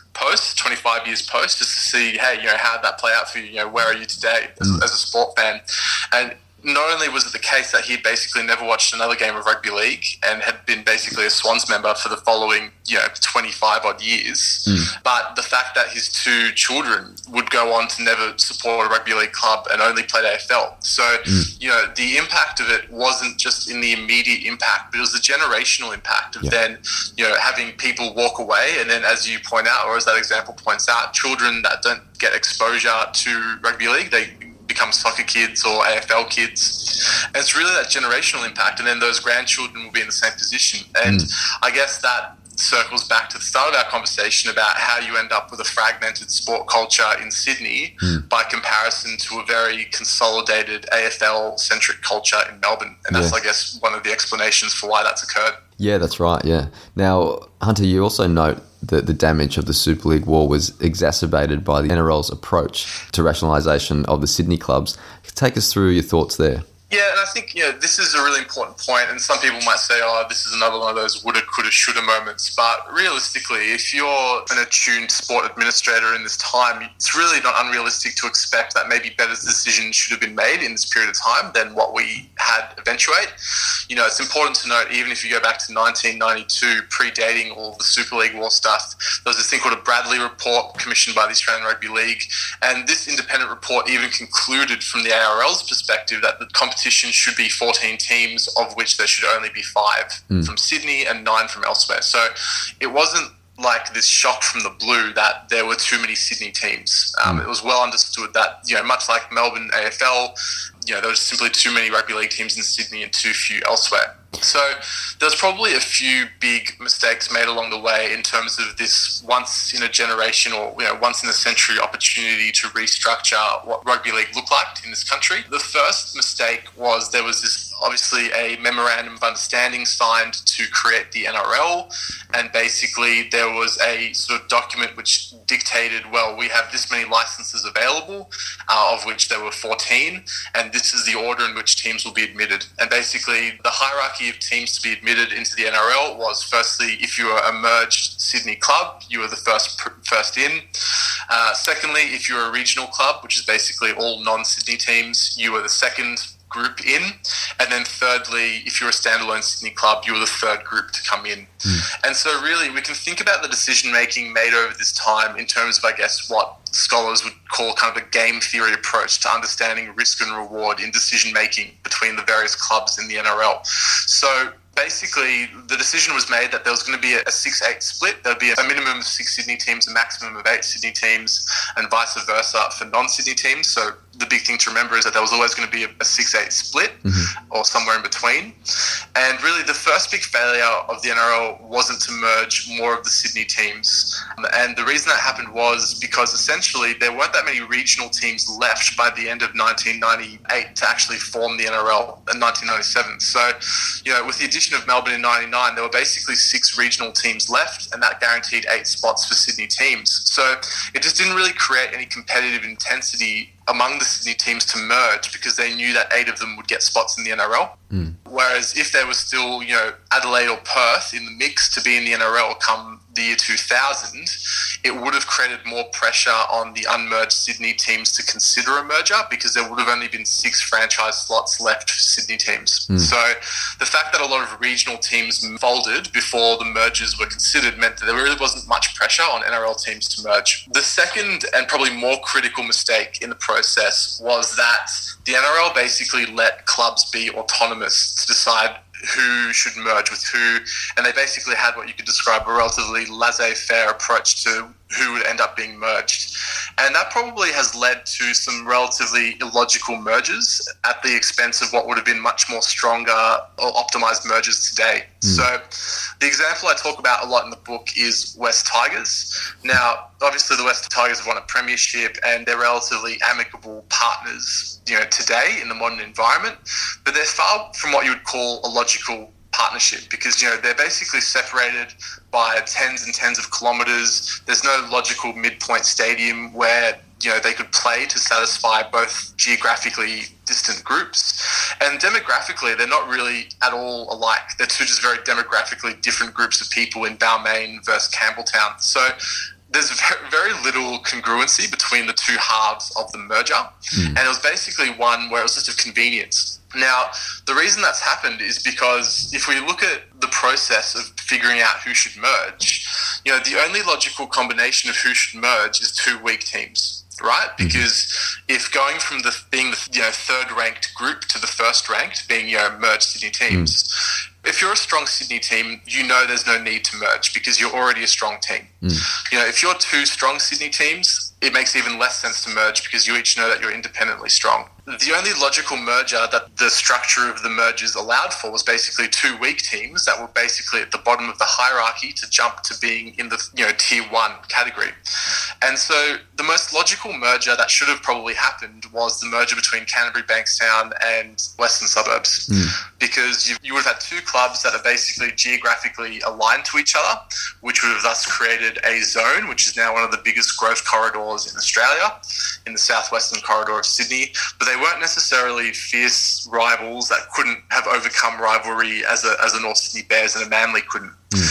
post, just to see, hey, how did that play out for you? Where are you today as a sport fan? And not only was it the case that he basically never watched another game of rugby league and had been basically a Swans member for the following, 25 odd years, but the fact that his 2 children would go on to never support a rugby league club and only played AFL. So, the impact of it wasn't just in the immediate impact, but it was the generational impact of then, having people walk away. And then, as you point out, or as that example points out, children that don't get exposure to rugby league, they become soccer kids or AFL kids. And it's really that generational impact. And then those grandchildren will be in the same position. And I guess that circles back to the start of our conversation about how you end up with a fragmented sport culture in Sydney by comparison to a very consolidated AFL-centric culture in Melbourne. And that's, I guess, one of the explanations for why that's occurred. Yeah, that's right, yeah. Now, Hunter, you also note that the damage of the Super League war was exacerbated by the NRL's approach to rationalisation of the Sydney clubs. Take us through your thoughts there. Yeah, and I think this is a really important point, and some people might say, this is another one of those woulda, coulda, shoulda moments. But realistically, if you're an attuned sport administrator in this time, it's really not unrealistic to expect that maybe better decisions should have been made in this period of time than what we had eventuate. It's important to note, even if you go back to 1992, predating all the Super League war stuff, there was this thing called a Bradley Report commissioned by the Australian Rugby League, and this independent report even concluded from the ARL's perspective that the competition should be 14 teams, of which there should only be 5 from Sydney and 9 from elsewhere. So it wasn't like this shock from the blue that there were too many Sydney teams. It was well understood that, much like Melbourne AFL, there was simply too many rugby league teams in Sydney and too few elsewhere. So there's probably a few big mistakes made along the way in terms of this once in a generation or once in a century opportunity to restructure what rugby league looked like in this country. The first mistake was there was this obviously a memorandum of understanding signed to create the NRL, and basically there was a sort of document which dictated, well, we have this many licenses available, of which there were 14, and this is the order in which teams will be admitted. And basically the hierarchy of teams to be admitted into the NRL was, firstly, if you were a merged Sydney club, you were the first in. Secondly, if you were a regional club, which is basically all non-Sydney teams, you were the second group in. And then thirdly, if you're a standalone Sydney club, you're the third group to come in. And so really we can think about the decision-making made over this time in terms of, I guess, what scholars would call kind of a game theory approach to understanding risk and reward in decision-making between the various clubs in the NRL. So basically, the decision was made that there was going to be a 6-8 split. There'd be a minimum of 6 Sydney teams, a maximum of 8 Sydney teams, and vice versa for non-Sydney teams. So the big thing to remember is that there was always going to be a 6-8 split or somewhere in between. And really the first big failure of the NRL wasn't to merge more of the Sydney teams. And the reason that happened was because essentially there weren't that many regional teams left by the end of 1998 to actually form the NRL in 1997. So, with the addition of Melbourne in 99, there were basically 6 regional teams left, and that guaranteed 8 spots for Sydney teams. So it just didn't really create any competitive intensity among the Sydney teams to merge because they knew that 8 of them would get spots in the NRL. Whereas if there was still, Adelaide or Perth in the mix to be in the NRL come the year 2000, it would have created more pressure on the unmerged Sydney teams to consider a merger because there would have only been 6 franchise slots left for Sydney teams. So the fact that a lot of regional teams folded before the mergers were considered meant that there really wasn't much pressure on NRL teams to merge. The second and probably more critical mistake in the process was that the NRL basically let clubs be autonomous to decide who should merge with who, and they basically had what you could describe a relatively laissez-faire approach to who would end up being merged. And that probably has led to some relatively illogical mergers at the expense of what would have been much more stronger or optimized mergers today. So the example I talk about a lot in the book is West Tigers. Now, obviously the West Tigers have won a premiership and they're relatively amicable partners, today in the modern environment, but they're far from what you would call a logical partnership because, they're basically separated by tens and tens of kilometres. There's no logical midpoint stadium where, they could play to satisfy both geographically distant groups. And demographically, they're not really at all alike. They're two just very demographically different groups of people in Balmain versus Campbelltown. So there's very little congruency between the two halves of the merger. And it was basically one where it was just a convenience. Now, the reason that's happened is because if we look at the process of figuring out who should merge, the only logical combination of who should merge is 2 weak teams. Right? Because if going from being the third ranked group to the first ranked, being merged Sydney teams, if you're a strong Sydney team, there's no need to merge because you're already a strong team. If you're 2 strong Sydney teams, it makes even less sense to merge because you each know that you're independently strong. The only logical merger that the structure of the mergers allowed for was basically 2 weak teams that were basically at the bottom of the hierarchy to jump to being in the tier 1 category. And so the most logical merger that should have probably happened was the merger between Canterbury Bankstown and Western Suburbs because you would have had 2 clubs that are basically geographically aligned to each other, which would have thus created a zone, which is now one of the biggest growth corridors in Australia, in the southwestern corridor of Sydney. But they weren't necessarily fierce rivals that couldn't have overcome rivalry as a North Sydney Bears and a Manly couldn't.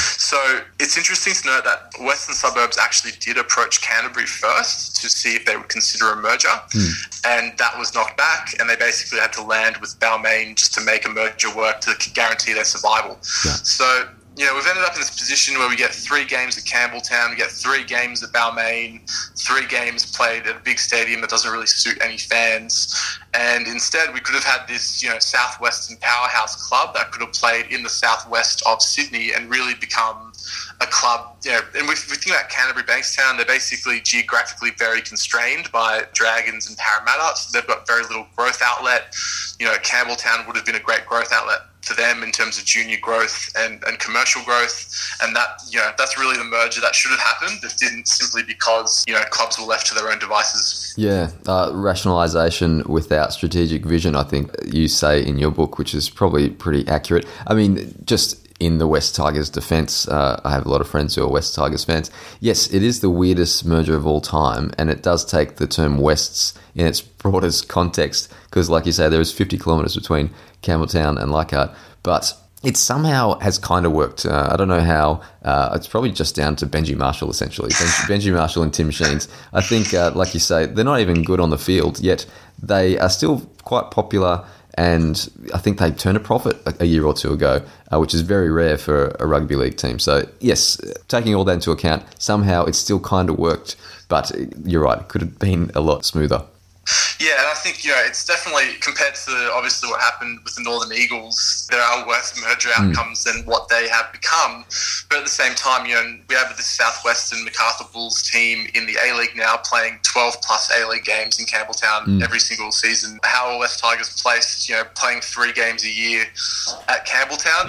So it's interesting to note that Western Suburbs actually did approach Canterbury first to see if they would consider a merger, and that was knocked back, and they basically had to land with Balmain just to make a merger work to guarantee their survival. So we've ended up in this position where we get 3 games at Campbelltown, we get 3 games at Balmain, 3 games played at a big stadium that doesn't really suit any fans. And instead, we could have had this, southwestern powerhouse club that could have played in the southwest of Sydney and really become a club. And we think about Canterbury Bankstown, they're basically geographically very constrained by Dragons and Parramatta. So they've got very little growth outlet. Campbelltown would have been a great growth outlet for them in terms of junior growth and commercial growth, and that's really the merger that should have happened. It didn't, simply because clubs were left to their own devices. Rationalisation without strategic vision, I think you say in your book, which is probably pretty accurate. I mean, just in the West Tigers defence, I have a lot of friends who are West Tigers fans. Yes, it is the weirdest merger of all time, and it does take the term Wests in its broadest context, because like you say, there is 50 kilometres between Campbelltown and Leichhardt, but it somehow has kind of worked. I don't know how. It's probably just down to Benji Marshall, essentially. Benji Marshall and Tim Sheens. I think, like you say, they're not even good on the field, yet they are still quite popular And I think they turned a profit a year or two ago, which is very rare for a rugby league team. So yes, taking all that into account, somehow it still kind of worked. But you're right, it could have been a lot smoother. Yeah, and I think, it's definitely, compared to obviously what happened with the Northern Eagles, there are worse merger outcomes than what they have become. But at the same time, we have this Southwestern Macarthur Bulls team in the A-League now playing 12 plus A-League games in Campbelltown every single season. How are West Tigers placed, playing 3 games a year at Campbelltown,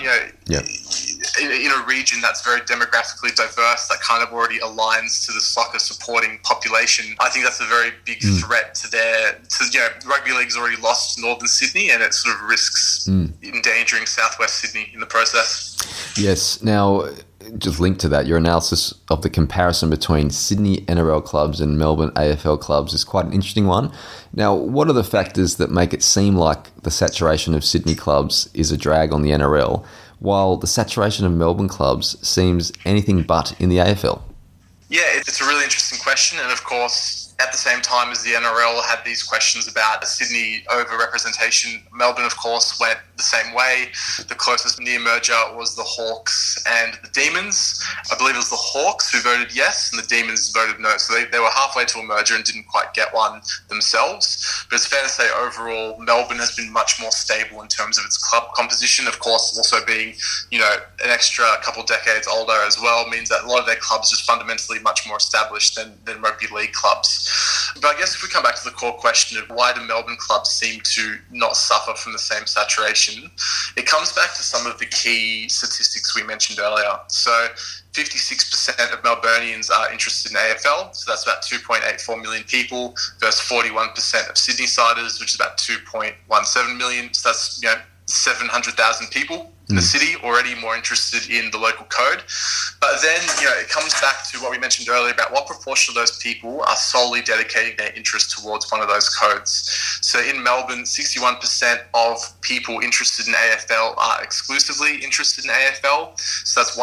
in a region that's very demographically diverse, that kind of already aligns to the soccer supporting population. I think that's a very big threat to rugby league's already lost Northern Sydney, and it sort of risks endangering Southwest Sydney in the process. Yes. Now, just linked to that, your analysis of the comparison between Sydney NRL clubs and Melbourne AFL clubs is quite an interesting one. Now, what are the factors that make it seem like the saturation of Sydney clubs is a drag on the NRL, while the saturation of Melbourne clubs seems anything but in the AFL? Yeah, it's a really interesting question, and of course, at the same time as the NRL had these questions about Sydney over-representation, Melbourne, of course, went the same way. The closest near merger was the Hawks and the Demons. I believe it was the Hawks who voted yes, and the Demons voted no. So they were halfway to a merger and didn't quite get one themselves. But it's fair to say overall, Melbourne has been much more stable in terms of its club composition. Of course, also being, an extra couple decades older as well means that a lot of their clubs are fundamentally much more established than rugby league clubs. But I guess if we come back to the core question of why do Melbourne clubs seem to not suffer from the same saturation, it comes back to some of the key statistics we mentioned earlier. So 56% of Melburnians are interested in AFL, so that's about 2.84 million people, versus 41% of Sydney-siders, which is about 2.17 million. So that's 700,000 people in the city already more interested in the local code. But then, it comes back to what we mentioned earlier about what proportion of those people are solely dedicating their interest towards one of those codes. So in Melbourne, 61% of people interested in AFL are exclusively interested in AFL. So that's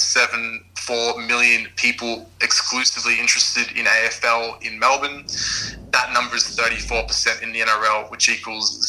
1.74 million people exclusively interested in AFL in Melbourne. That number is 34% in the NRL, which equals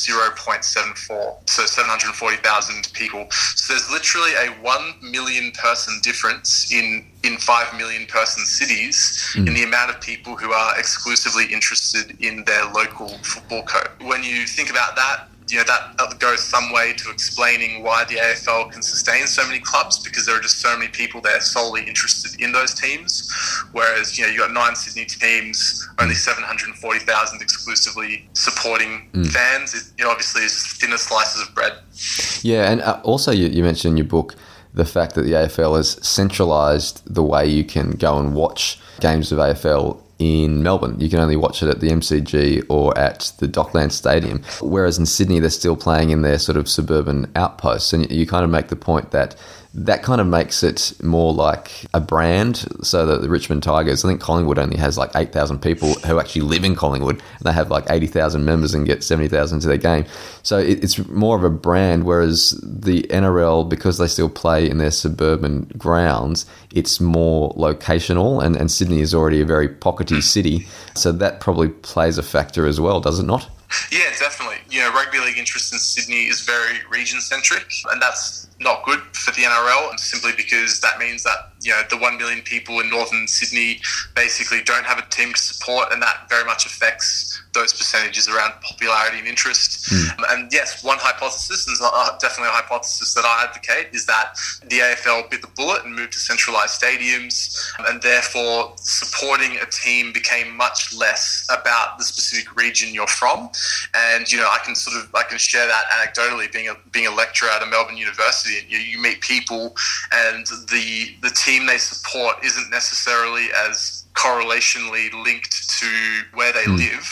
0.74, so 740,000 people. So there's literally a 1 million person difference in 5 million person cities in the amount of people who are exclusively interested in their local football code. When you think about that, that goes some way to explaining why the AFL can sustain so many clubs, because there are just so many people there solely interested in those teams. Whereas, you got 9 Sydney teams, only 740,000 exclusively supporting fans. It obviously is thinner slices of bread. Yeah, and also you mentioned in your book the fact that the AFL has centralised the way you can go and watch games of AFL in Melbourne. You can only watch it at the MCG or at the Docklands Stadium, whereas in Sydney they're still playing in their sort of suburban outposts. And you kind of make the point that kind of makes it more like a brand. So that the Richmond Tigers, I think Collingwood only has like 8,000 people who actually live in Collingwood, and they have like 80,000 members and get 70,000 to their game. So it's more of a brand, whereas the NRL, because they still play in their suburban grounds, it's more locational, and Sydney is already a very pockety city. So that probably plays a factor as well, does it not? Yeah, definitely. Rugby league interest in Sydney is very region-centric, and that's not good for the NRL, simply because that means that, the 1 million people in northern Sydney basically don't have a team to support, and that very much affects those percentages around popularity and interest. And yes, one hypothesis, and it's definitely a hypothesis that I advocate, is that the AFL bit the bullet and moved to centralised stadiums, and therefore supporting a team became much less about the specific region you're from. And I can share that anecdotally, being a lecturer at a Melbourne university. And you meet people, and the team they support isn't necessarily as correlationally linked to where they live.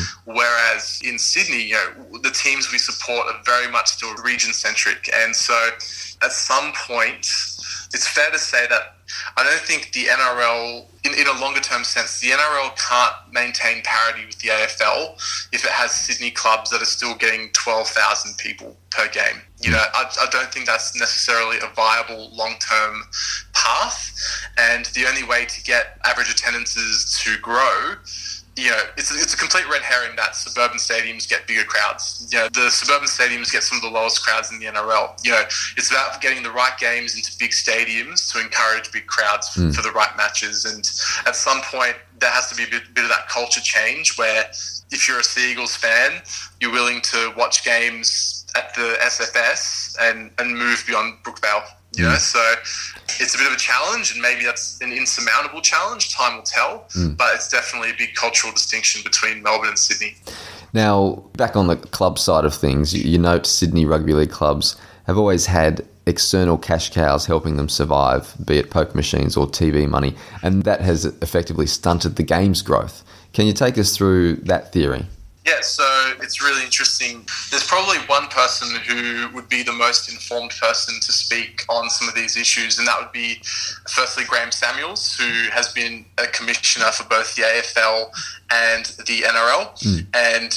Whereas in Sydney, the teams we support are very much still region-centric. And so at some point, it's fair to say that I don't think the NRL, in a longer-term sense, the NRL can't maintain parity with the AFL if it has Sydney clubs that are still getting 12,000 people per game. I don't think that's necessarily a viable long-term path. And the only way to get average attendances to grow it's a complete red herring that suburban stadiums get bigger crowds. The suburban stadiums get some of the lowest crowds in the NRL. It's about getting the right games into big stadiums to encourage big crowds for the right matches. And at some point, there has to be a bit of that culture change where if you're a Sea Eagles fan, you're willing to watch games at the SFS and move beyond Brookvale. So it's a bit of a challenge, and maybe that's an insurmountable challenge. Time will tell, but it's definitely a big cultural distinction between Melbourne and Sydney. Now, back on the club side of things, you note Sydney Rugby League clubs have always had external cash cows helping them survive, be it poker machines or TV money, and that has effectively stunted the game's growth. Can you take us through that theory? Yeah, so it's really interesting. There's probably one person who would be the most informed person to speak on some of these issues, and that would be, firstly, Graham Samuels, who has been a commissioner for both the AFL and the NRL, and,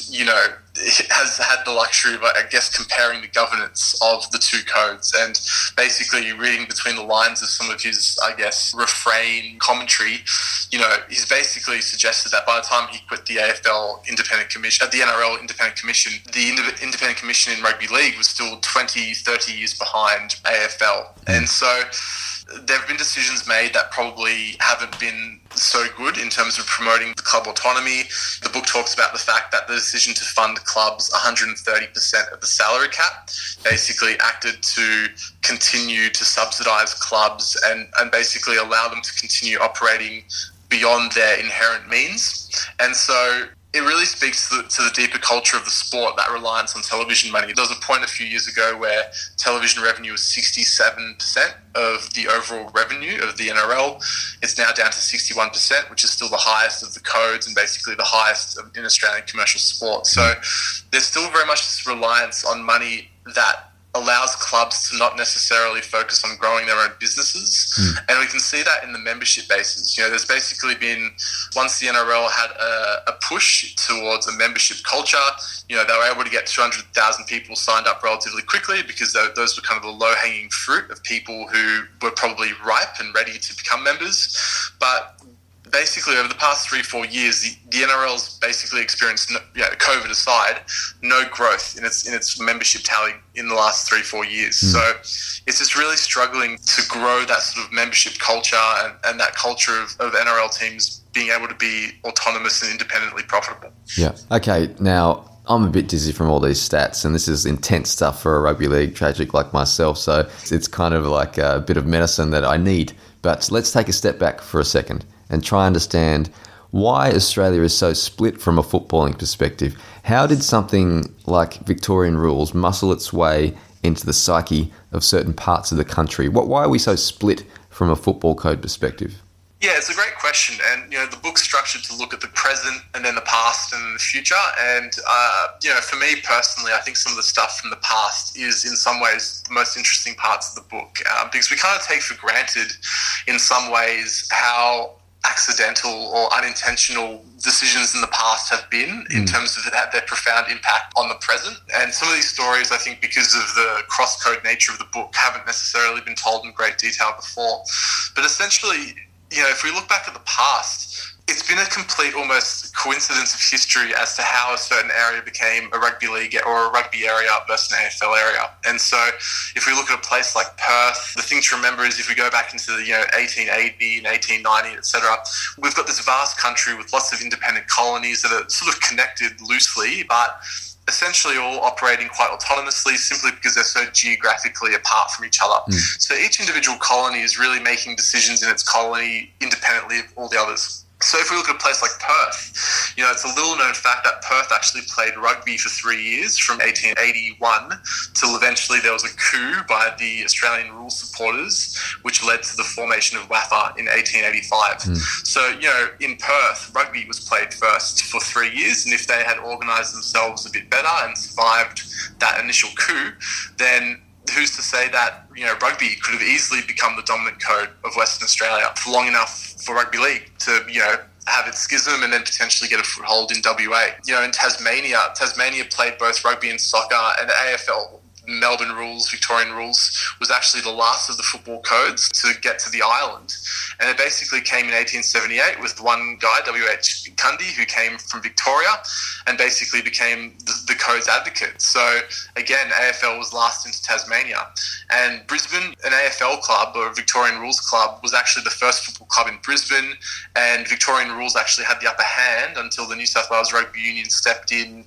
has had the luxury of, I guess, comparing the governance of the two codes and basically reading between the lines of some of his, I guess, refrain commentary. He's basically suggested that by the time he quit the AFL Independent Commission, the NRL Independent Commission, the Independent Commission in Rugby League was still 20, 30 years behind AFL. And so there have been decisions made that probably haven't been so good in terms of promoting the club autonomy. The book talks about the fact that the decision to fund clubs 130% of the salary cap basically acted to continue to subsidise clubs and basically allow them to continue operating beyond their inherent means. And so it really speaks to the deeper culture of the sport, that reliance on television money. There was a point a few years ago where television revenue was 67% of the overall revenue of the NRL. It's now down to 61%, which is still the highest of the codes and basically the highest in Australian commercial sport. So there's still very much this reliance on money that allows clubs to not necessarily focus on growing their own businesses. And we can see that in the membership bases. There's basically been, once the NRL had a push towards a membership culture, they were able to get 200,000 people signed up relatively quickly because those were kind of the low-hanging fruit of people who were probably ripe and ready to become members. But basically, over the past 3-4 years, the NRL's basically experienced, COVID aside, no growth in its membership tally in the last 3-4 years. So it's just really struggling to grow that sort of membership culture and that culture of NRL teams being able to be autonomous and independently profitable. Yeah. Okay, now I'm a bit dizzy from all these stats, and this is intense stuff for a rugby league tragic like myself, so it's kind of like a bit of medicine that I need. But let's take a step back for a second and try and understand why Australia is so split from a footballing perspective. How did something like Victorian rules muscle its way into the psyche of certain parts of the country? Why are we so split from a football code perspective? Yeah, it's a great question. And, the book's structured to look at the present and then the past and the future. And, for me personally, I think some of the stuff from the past is in some ways the most interesting parts of the book because we kind of take for granted in some ways how accidental or unintentional decisions in the past have been in terms of their profound impact on the present. And some of these stories, I think, because of the cross-code nature of the book, haven't necessarily been told in great detail before. But essentially, if we look back at the past, it's been a complete almost coincidence of history as to how a certain area became a rugby league or a rugby area versus an AFL area. And so if we look at a place like Perth, the thing to remember is if we go back into the 1880 and 1890, etc., we've got this vast country with lots of independent colonies that are sort of connected loosely, but essentially all operating quite autonomously simply because they're so geographically apart from each other. So each individual colony is really making decisions in its colony independently of all the others. So if we look at a place like Perth, it's a little known fact that Perth actually played rugby for 3 years from 1881 till eventually there was a coup by the Australian rule supporters, which led to the formation of WAFA in 1885. So, in Perth, rugby was played first for 3 years, and if they had organised themselves a bit better and survived that initial coup, then who's to say that, rugby could have easily become the dominant code of Western Australia for long enough for rugby league to, have its schism and then potentially get a foothold in WA. In Tasmania played both rugby and soccer, and AFL Melbourne rules, Victorian rules, was actually the last of the football codes to get to the island. And it basically came in 1878 with one guy, W.H. Cundy, who came from Victoria and basically became the code's advocate. So again, AFL was last into Tasmania. And Brisbane, an AFL club or a Victorian rules club, was actually the first football club in Brisbane, and Victorian rules actually had the upper hand until the New South Wales Rugby Union stepped in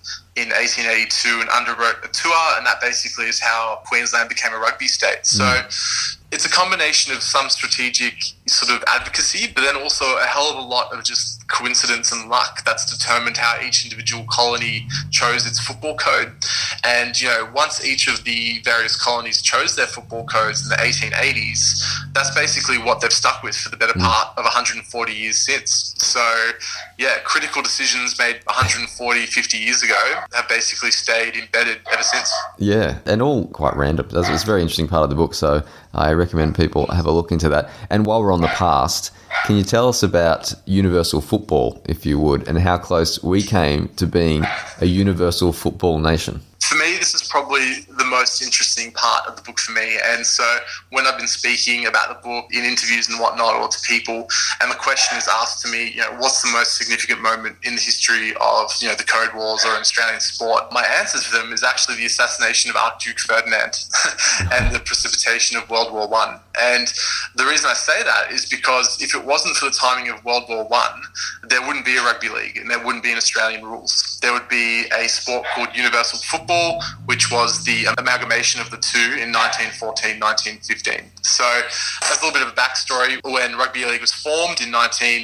1882 and underwrote a tour, and that basically is how Queensland became a rugby state. So it's a combination of some strategic sort of advocacy, but then also a hell of a lot of just coincidence and luck that's determined how each individual colony chose its football code. And, you know, once each of the various colonies chose their football codes in the 1880s, that's basically what they've stuck with for the better part of 140 years since. So, yeah, critical decisions made 140, 50 years ago have basically stayed embedded ever since. Yeah, and all quite random. It's a very interesting part of the book, so I recommend people have a look into that. And while we're on the past, can you tell us about universal football, if you would, and how close we came to being a universal football nation? For me, this is probably the most interesting part of the book for me. And so when I've been speaking about the book in interviews and whatnot, or to people, and the question is asked to me, you know, what's the most significant moment in the history of, you know, the Code Wars or in Australian sport? My answer to them is actually the assassination of Archduke Ferdinand and the precipitation of World War I. And the reason I say that is because if it wasn't for the timing of World War I, there wouldn't be a rugby league and there wouldn't be an Australian rules. There would be a sport called universal football, which was the amalgamation of the two in 1914, 1915. So as a little bit of a backstory, when Rugby League was formed in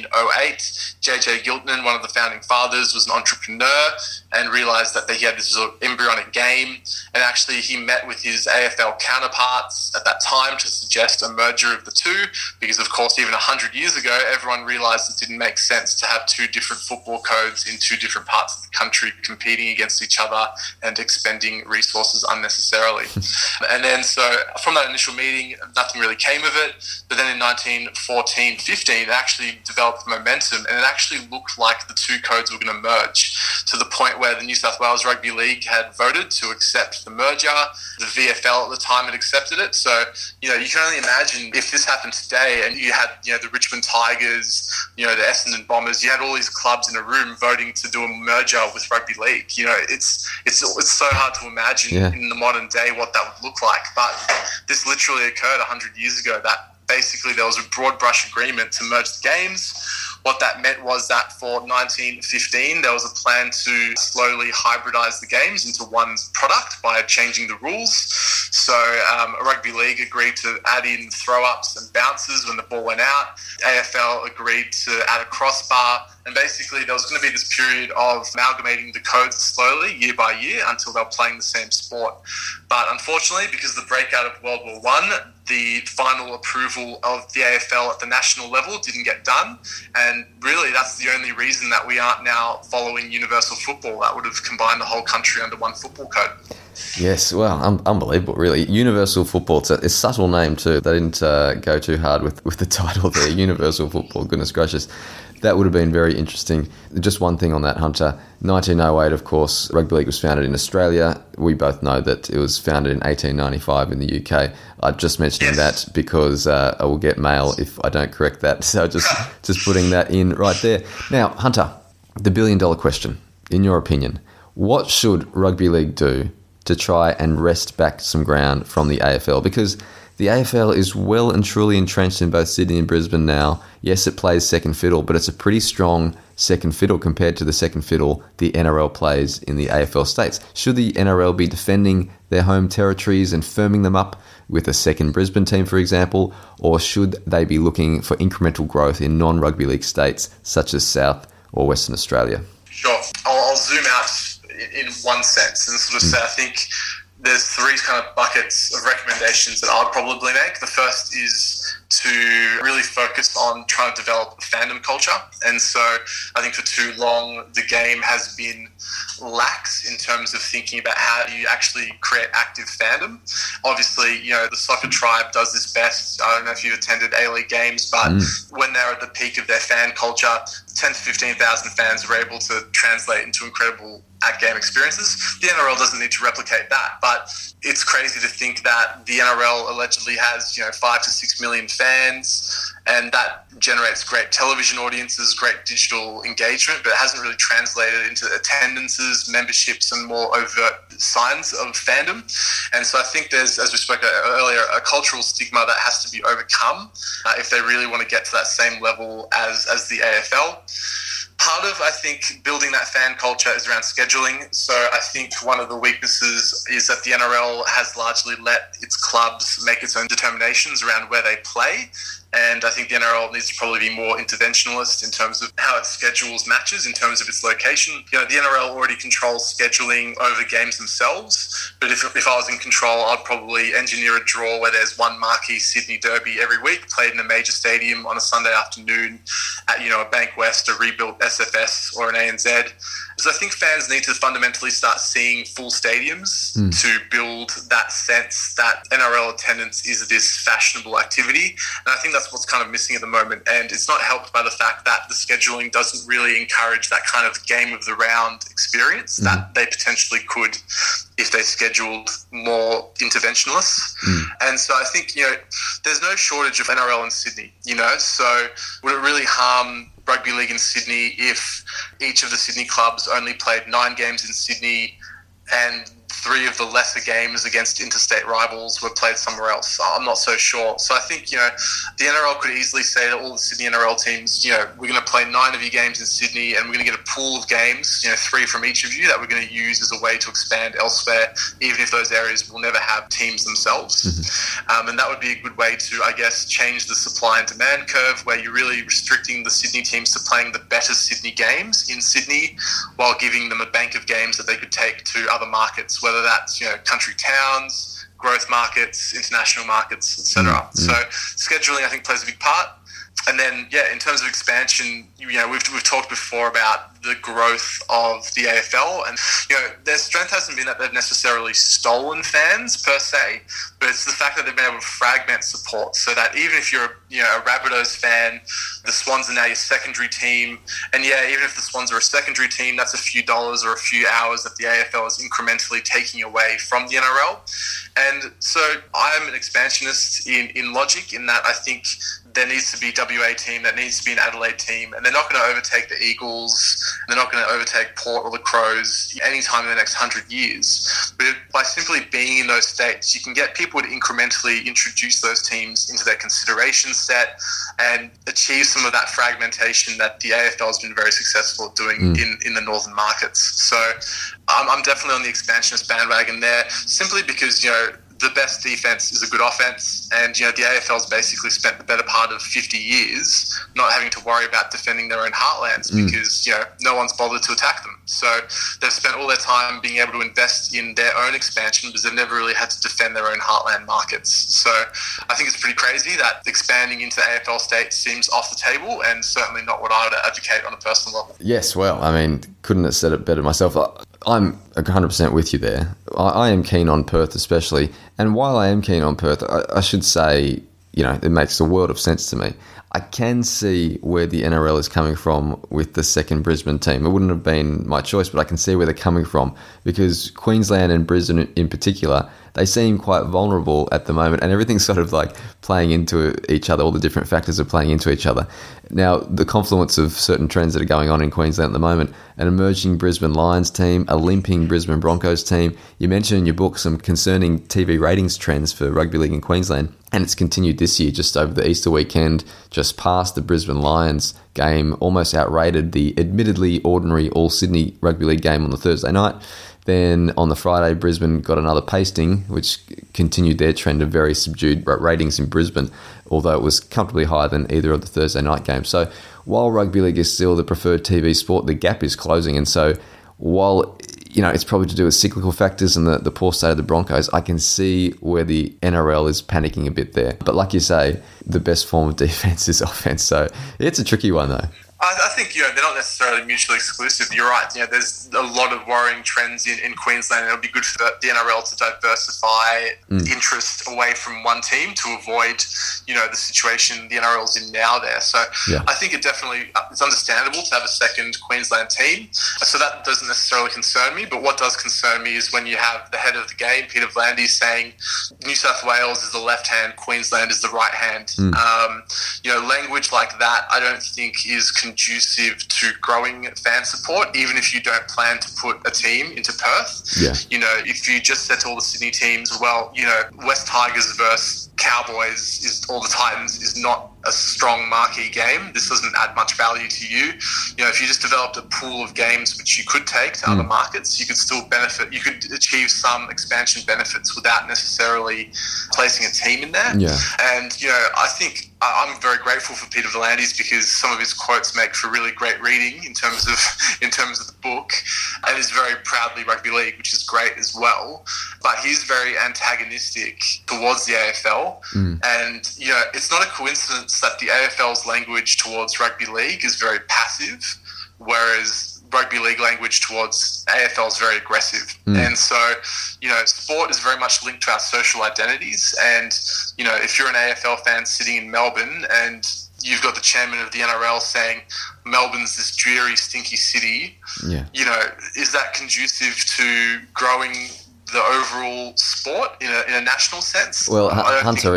1908, J.J. Giltinan, one of the founding fathers, was an entrepreneur and realised that he had this sort of embryonic game. And actually he met with his AFL counterparts at that time to suggest a merger of the two, because of course even 100 years ago everyone realised it didn't make sense to have two different football codes in two different parts of the country competing against each other and expending resources unnecessarily. And then so from that initial meeting, nothing really came of it. But then in 1914-15, it actually developed momentum, and it actually looked like the two codes were going to merge, to the point where the New South Wales Rugby League had voted to accept the merger. The VFL at the time had accepted it. So, you know, you can only imagine if this happened today and you had, you know, the Richmond Tigers, you know, the Essendon Bombers, you had all these clubs in a room voting to do a merger with Rugby League. You know, it's so hard to imagine in the modern day what that would look like. But this literally occurred 100 years ago, that basically there was a broad brush agreement to merge the games. What that meant was that for 1915, there was a plan to slowly hybridize the games into one product by changing the rules. So Rugby League agreed to add in throw-ups and bounces when the ball went out. AFL agreed to add a crossbar. And basically there was going to be this period of amalgamating the codes slowly, year by year, until they were playing the same sport. But unfortunately, because of the breakout of World War I, the final approval of the AFL at the national level didn't get done. And really, that's the only reason that we aren't now following universal football. That would have combined the whole country under one football code. Yes, well, unbelievable, really. Universal football, it's a subtle name too. They didn't go too hard with the title there, universal football, goodness gracious. That would have been very interesting. Just one thing on that, Hunter. 1908, of course, Rugby League was founded in Australia. We both know that it was founded in 1895 in the UK. I'm just mentioning that because I will get mail if I don't correct that. So just putting that in right there. Now, Hunter, the billion-dollar question. In your opinion, what should Rugby League do to try and wrest back some ground from the AFL? Because the AFL is well and truly entrenched in both Sydney and Brisbane now. Yes, it plays second fiddle, but it's a pretty strong second fiddle compared to the second fiddle the NRL plays in the AFL states. Should the NRL be defending their home territories and firming them up with a second Brisbane team, for example, or should they be looking for incremental growth in non-rugby league states such as South or Western Australia? Sure. I'll zoom out in one sense and sort of say I think there's three kind of buckets of recommendations that I'd probably make. The first is to really focus on trying to develop a fandom culture. And so I think for too long, the game has been lax in terms of thinking about how do you actually create active fandom. Obviously, the Soccer Tribe does this best. I don't know if you've attended A-League games, but when they're at the peak of their fan culture, 10 to 15,000 fans were able to translate into incredible at-game experiences. The NRL doesn't need to replicate that, but it's crazy to think that the NRL allegedly has 5 to 6 million fans, and that generates great television audiences, great digital engagement, but it hasn't really translated into attendances, memberships, and more overt signs of fandom. And so I think there's, as we spoke earlier, a cultural stigma that has to be overcome if they really want to get to that same level as the AFL. Part of, I think, building that fan culture is around scheduling. So I think one of the weaknesses is that the NRL has largely let its clubs make its own determinations around where they play. And I think the NRL needs to probably be more interventionist in terms of how it schedules matches, in terms of its location. The NRL already controls scheduling over games themselves. But if I was in control, I'd probably engineer a draw where there's one marquee Sydney derby every week, played in a major stadium on a Sunday afternoon at, a Bankwest, a rebuilt SFS or an ANZ. So I think fans need to fundamentally start seeing full stadiums to build that sense that NRL attendance is this fashionable activity. And I think that's what's kind of missing at the moment. And it's not helped by the fact that the scheduling doesn't really encourage that kind of game of the round experience that they potentially could if they scheduled more interventionists. And so I think, there's no shortage of NRL in Sydney, so would it really harm rugby league in Sydney if each of the Sydney clubs only played 9 games in Sydney and 3 of the lesser games against interstate rivals were played somewhere else? I'm not so sure. So I think, the NRL could easily say to all the Sydney NRL teams, we're going to play 9 of your games in Sydney and we're going to get a pool of games, 3 from each of you that we're going to use as a way to expand elsewhere, even if those areas will never have teams themselves. And that would be a good way to, I guess, change the supply and demand curve, where you're really restricting the Sydney teams to playing the better Sydney games in Sydney while giving them a bank of games that they could take to other markets, whether that's country towns, growth markets, international markets, etc. So scheduling, I think, plays a big part. And then, in terms of expansion, we've talked before about the growth of the AFL, and their strength hasn't been that they've necessarily stolen fans per se, but it's the fact that they've been able to fragment support, so that even if you're a Rabbitohs fan, the Swans are now your secondary team, and even if the Swans are a secondary team, that's a few dollars or a few hours that the AFL is incrementally taking away from the NRL. And so I'm an expansionist in logic, in that I think there needs to be a WA team, there needs to be an Adelaide team, and they're not going to overtake the Eagles, they're not going to overtake Port or the Crows anytime in the next 100 years. But by simply being in those states, you can get people to incrementally introduce those teams into their consideration set and achieve some of that fragmentation that the AFL has been very successful at doing in the northern markets. So I'm definitely on the expansionist bandwagon there, simply because, the best defense is a good offense, and the AFL's basically spent the better part of 50 years not having to worry about defending their own heartlands because no one's bothered to attack them. So they've spent all their time being able to invest in their own expansion because they've never really had to defend their own heartland markets. So I think it's pretty crazy that expanding into AFL states seems off the table, and certainly not what I would advocate on a personal level. Yes, well, I mean, couldn't have said it better myself. I'm 100% with you there. I am keen on Perth especially, and while I am keen on Perth, I should say, it makes a world of sense to me. I can see where the NRL is coming from with the second Brisbane team. It wouldn't have been my choice, but I can see where they're coming from, because Queensland and Brisbane in particular, they seem quite vulnerable at the moment, and everything's sort of like playing into each other. All the different factors are playing into each other. Now, the confluence of certain trends that are going on in Queensland at the moment, an emerging Brisbane Lions team, a limping Brisbane Broncos team. You mentioned in your book some concerning TV ratings trends for rugby league in Queensland, and it's continued this year. Just over the Easter weekend, just past the Brisbane Lions game, almost outrated the admittedly ordinary All-Sydney rugby league game on the Thursday night. Then on the Friday, Brisbane got another pasting, which continued their trend of very subdued ratings in Brisbane, although it was comfortably higher than either of the Thursday night games. So while rugby league is still the preferred TV sport, the gap is closing. And so while it's probably to do with cyclical factors and the poor state of the Broncos. I can see where the NRL is panicking a bit there. But like you say, the best form of defense is offense. So it's a tricky one, though. I think, they're not necessarily mutually exclusive. You're right. There's a lot of worrying trends in Queensland. It'll be good for the NRL to diversify interest away from one team to avoid, the situation the NRL's in now there. So yeah. I think it's understandable to have a second Queensland team. So that doesn't necessarily concern me. But what does concern me is when you have the head of the game, Peter V'landys, saying New South Wales is the left hand, Queensland is the right hand. Language like that, I don't think is conducive to growing fan support, even if you don't plan to put a team into Perth. Yeah. If you just said to all the Sydney teams, West Tigers versus Cowboys is all the Titans is not a strong marquee game. This doesn't add much value to you. If you just developed a pool of games which you could take to other markets, you could still benefit. You could achieve some expansion benefits without necessarily placing a team in there. Yeah. And, I think I'm very grateful for Peter V'landys because some of his quotes make for really great reading in terms of the book, and is very proudly rugby league, which is great as well. But he's very antagonistic towards the AFL, and it's not a coincidence that the AFL's language towards rugby league is very passive, whereas rugby league language towards AFL is very aggressive. And so, sport is very much linked to our social identities. And, if you're an AFL fan sitting in Melbourne and you've got the chairman of the NRL saying Melbourne's this dreary, stinky city, is that conducive to growing the overall sport in a national sense? Well, Hunter,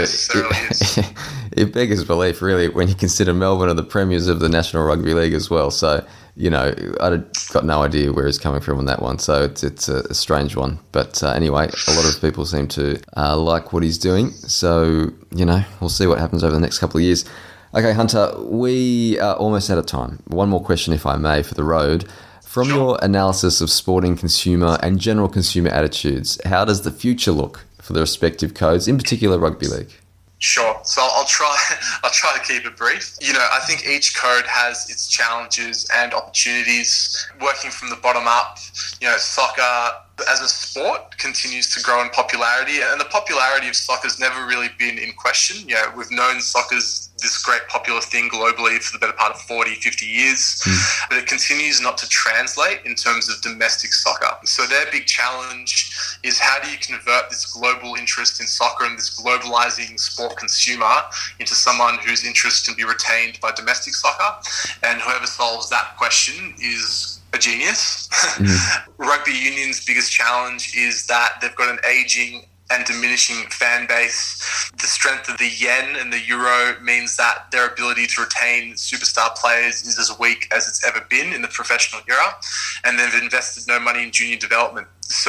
it beggars belief, really, when you consider Melbourne are the premiers of the National Rugby League as well. So, I've got no idea where he's coming from on that one. So it's a strange one. But anyway, a lot of people seem to like what he's doing. So, we'll see what happens over the next couple of years. Okay, Hunter, we are almost out of time. One more question, if I may, for the road. From your analysis of sporting consumer and general consumer attitudes, how does the future look for the respective codes, in particular rugby league? Sure. So I'll try to keep it brief. I think each code has its challenges and opportunities. Working from the bottom up, soccer as a sport continues to grow in popularity, and the popularity of soccer has never really been in question. We've known soccer's this great popular thing globally for the better part of 40, 50 years, but it continues not to translate in terms of domestic soccer. So their big challenge is how do you convert this global interest in soccer and this globalizing sport consumer into someone whose interest can be retained by domestic soccer? And whoever solves that question is a genius. Rugby union's biggest challenge is that they've got an aging and diminishing fan base. The strength of the yen and the euro means that their ability to retain superstar players is as weak as it's ever been in the professional era, and they've invested no money in junior development. So,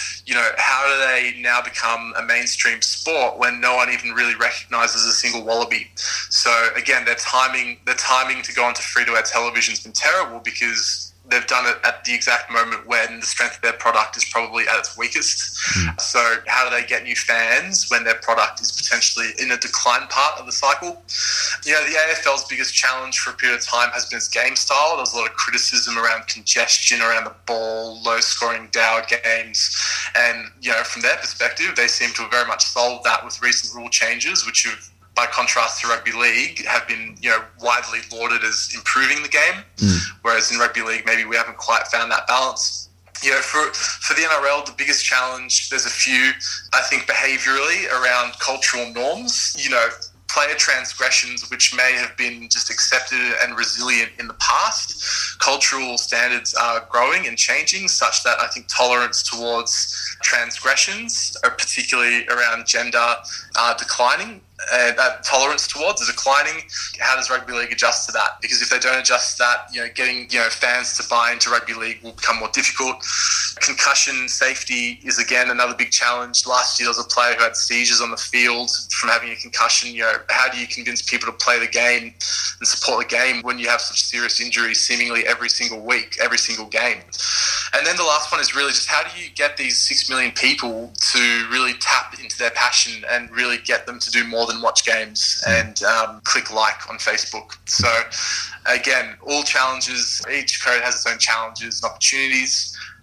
how do they now become a mainstream sport when no one even really recognises a single wallaby? So again, their timing to go onto free-to-air television has been terrible because they've done it at the exact moment when the strength of their product is probably at its weakest. So how do they get new fans when their product is potentially in a decline part of the cycle? The AFL's biggest challenge for a period of time has been its game style. There's a lot of criticism around congestion, around the ball, low-scoring dour games. And, from their perspective, they seem to have very much solved that with recent rule changes, which have, by contrast to rugby league, have been widely lauded as improving the game, whereas in rugby league maybe we haven't quite found that balance. For the NRL, the biggest challenge, there's a few, I think, behaviourally around cultural norms. Player transgressions which may have been just accepted and resilient in the past. Cultural standards are growing and changing such that I think tolerance towards transgressions, particularly around gender, are declining. That tolerance towards is declining. How does rugby league adjust to that? Because if they don't adjust to that, getting fans to buy into rugby league will become more difficult. Concussion safety is again another big challenge. Last year there was a player who had seizures on the field from having a concussion. How do you convince people to play the game and support the game when you have such serious injuries seemingly every single week, every single game? And then the last one is really just how do you get these 6 million people to really tap into their passion and really get them to do more than watch games and click like on Facebook. So again, all challenges, each code has its own challenges and opportunities.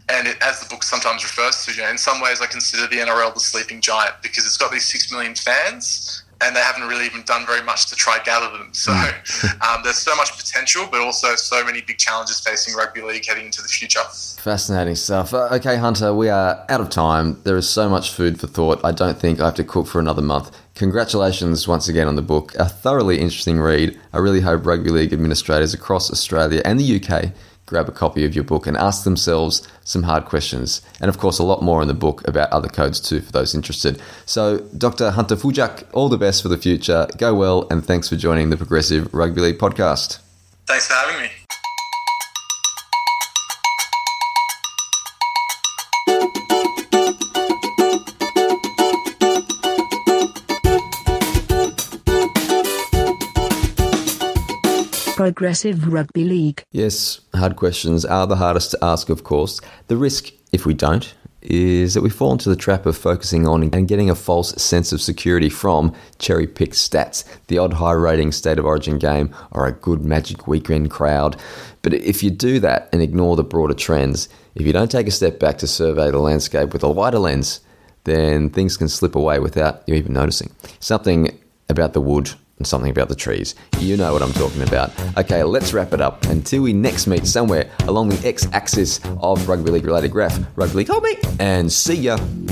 And as the book sometimes refers to, in some ways I consider the NRL the sleeping giant because it's got these 6 million fans and they haven't really even done very much to try gather them. So there's so much potential, but also so many big challenges facing rugby league heading into the future. Fascinating stuff. Okay, Hunter, we are out of time. There is so much food for thought. I don't think I have to cook for another month. Congratulations once again on the book. A thoroughly interesting read. I really hope rugby league administrators across Australia and the UK grab a copy of your book and ask themselves some hard questions. And of course, a lot more in the book about other codes too for those interested. So, Dr. Hunter Fujak, all the best for the future. Go well, and thanks for joining the Progressive Rugby League podcast. Thanks for having me. Progressive Rugby League. Yes, hard questions are the hardest to ask, of course. The risk, if we don't, is that we fall into the trap of focusing on and getting a false sense of security from cherry-picked stats, the odd high-rating State of Origin game or a good Magic Weekend crowd. But if you do that and ignore the broader trends, if you don't take a step back to survey the landscape with a wider lens, then things can slip away without you even noticing. Something about the wood and something about the trees. You know what I'm talking about. Okay, let's wrap it up. Until we next meet somewhere along the x-axis of rugby league related graph. Rugby league, hold me, and see ya.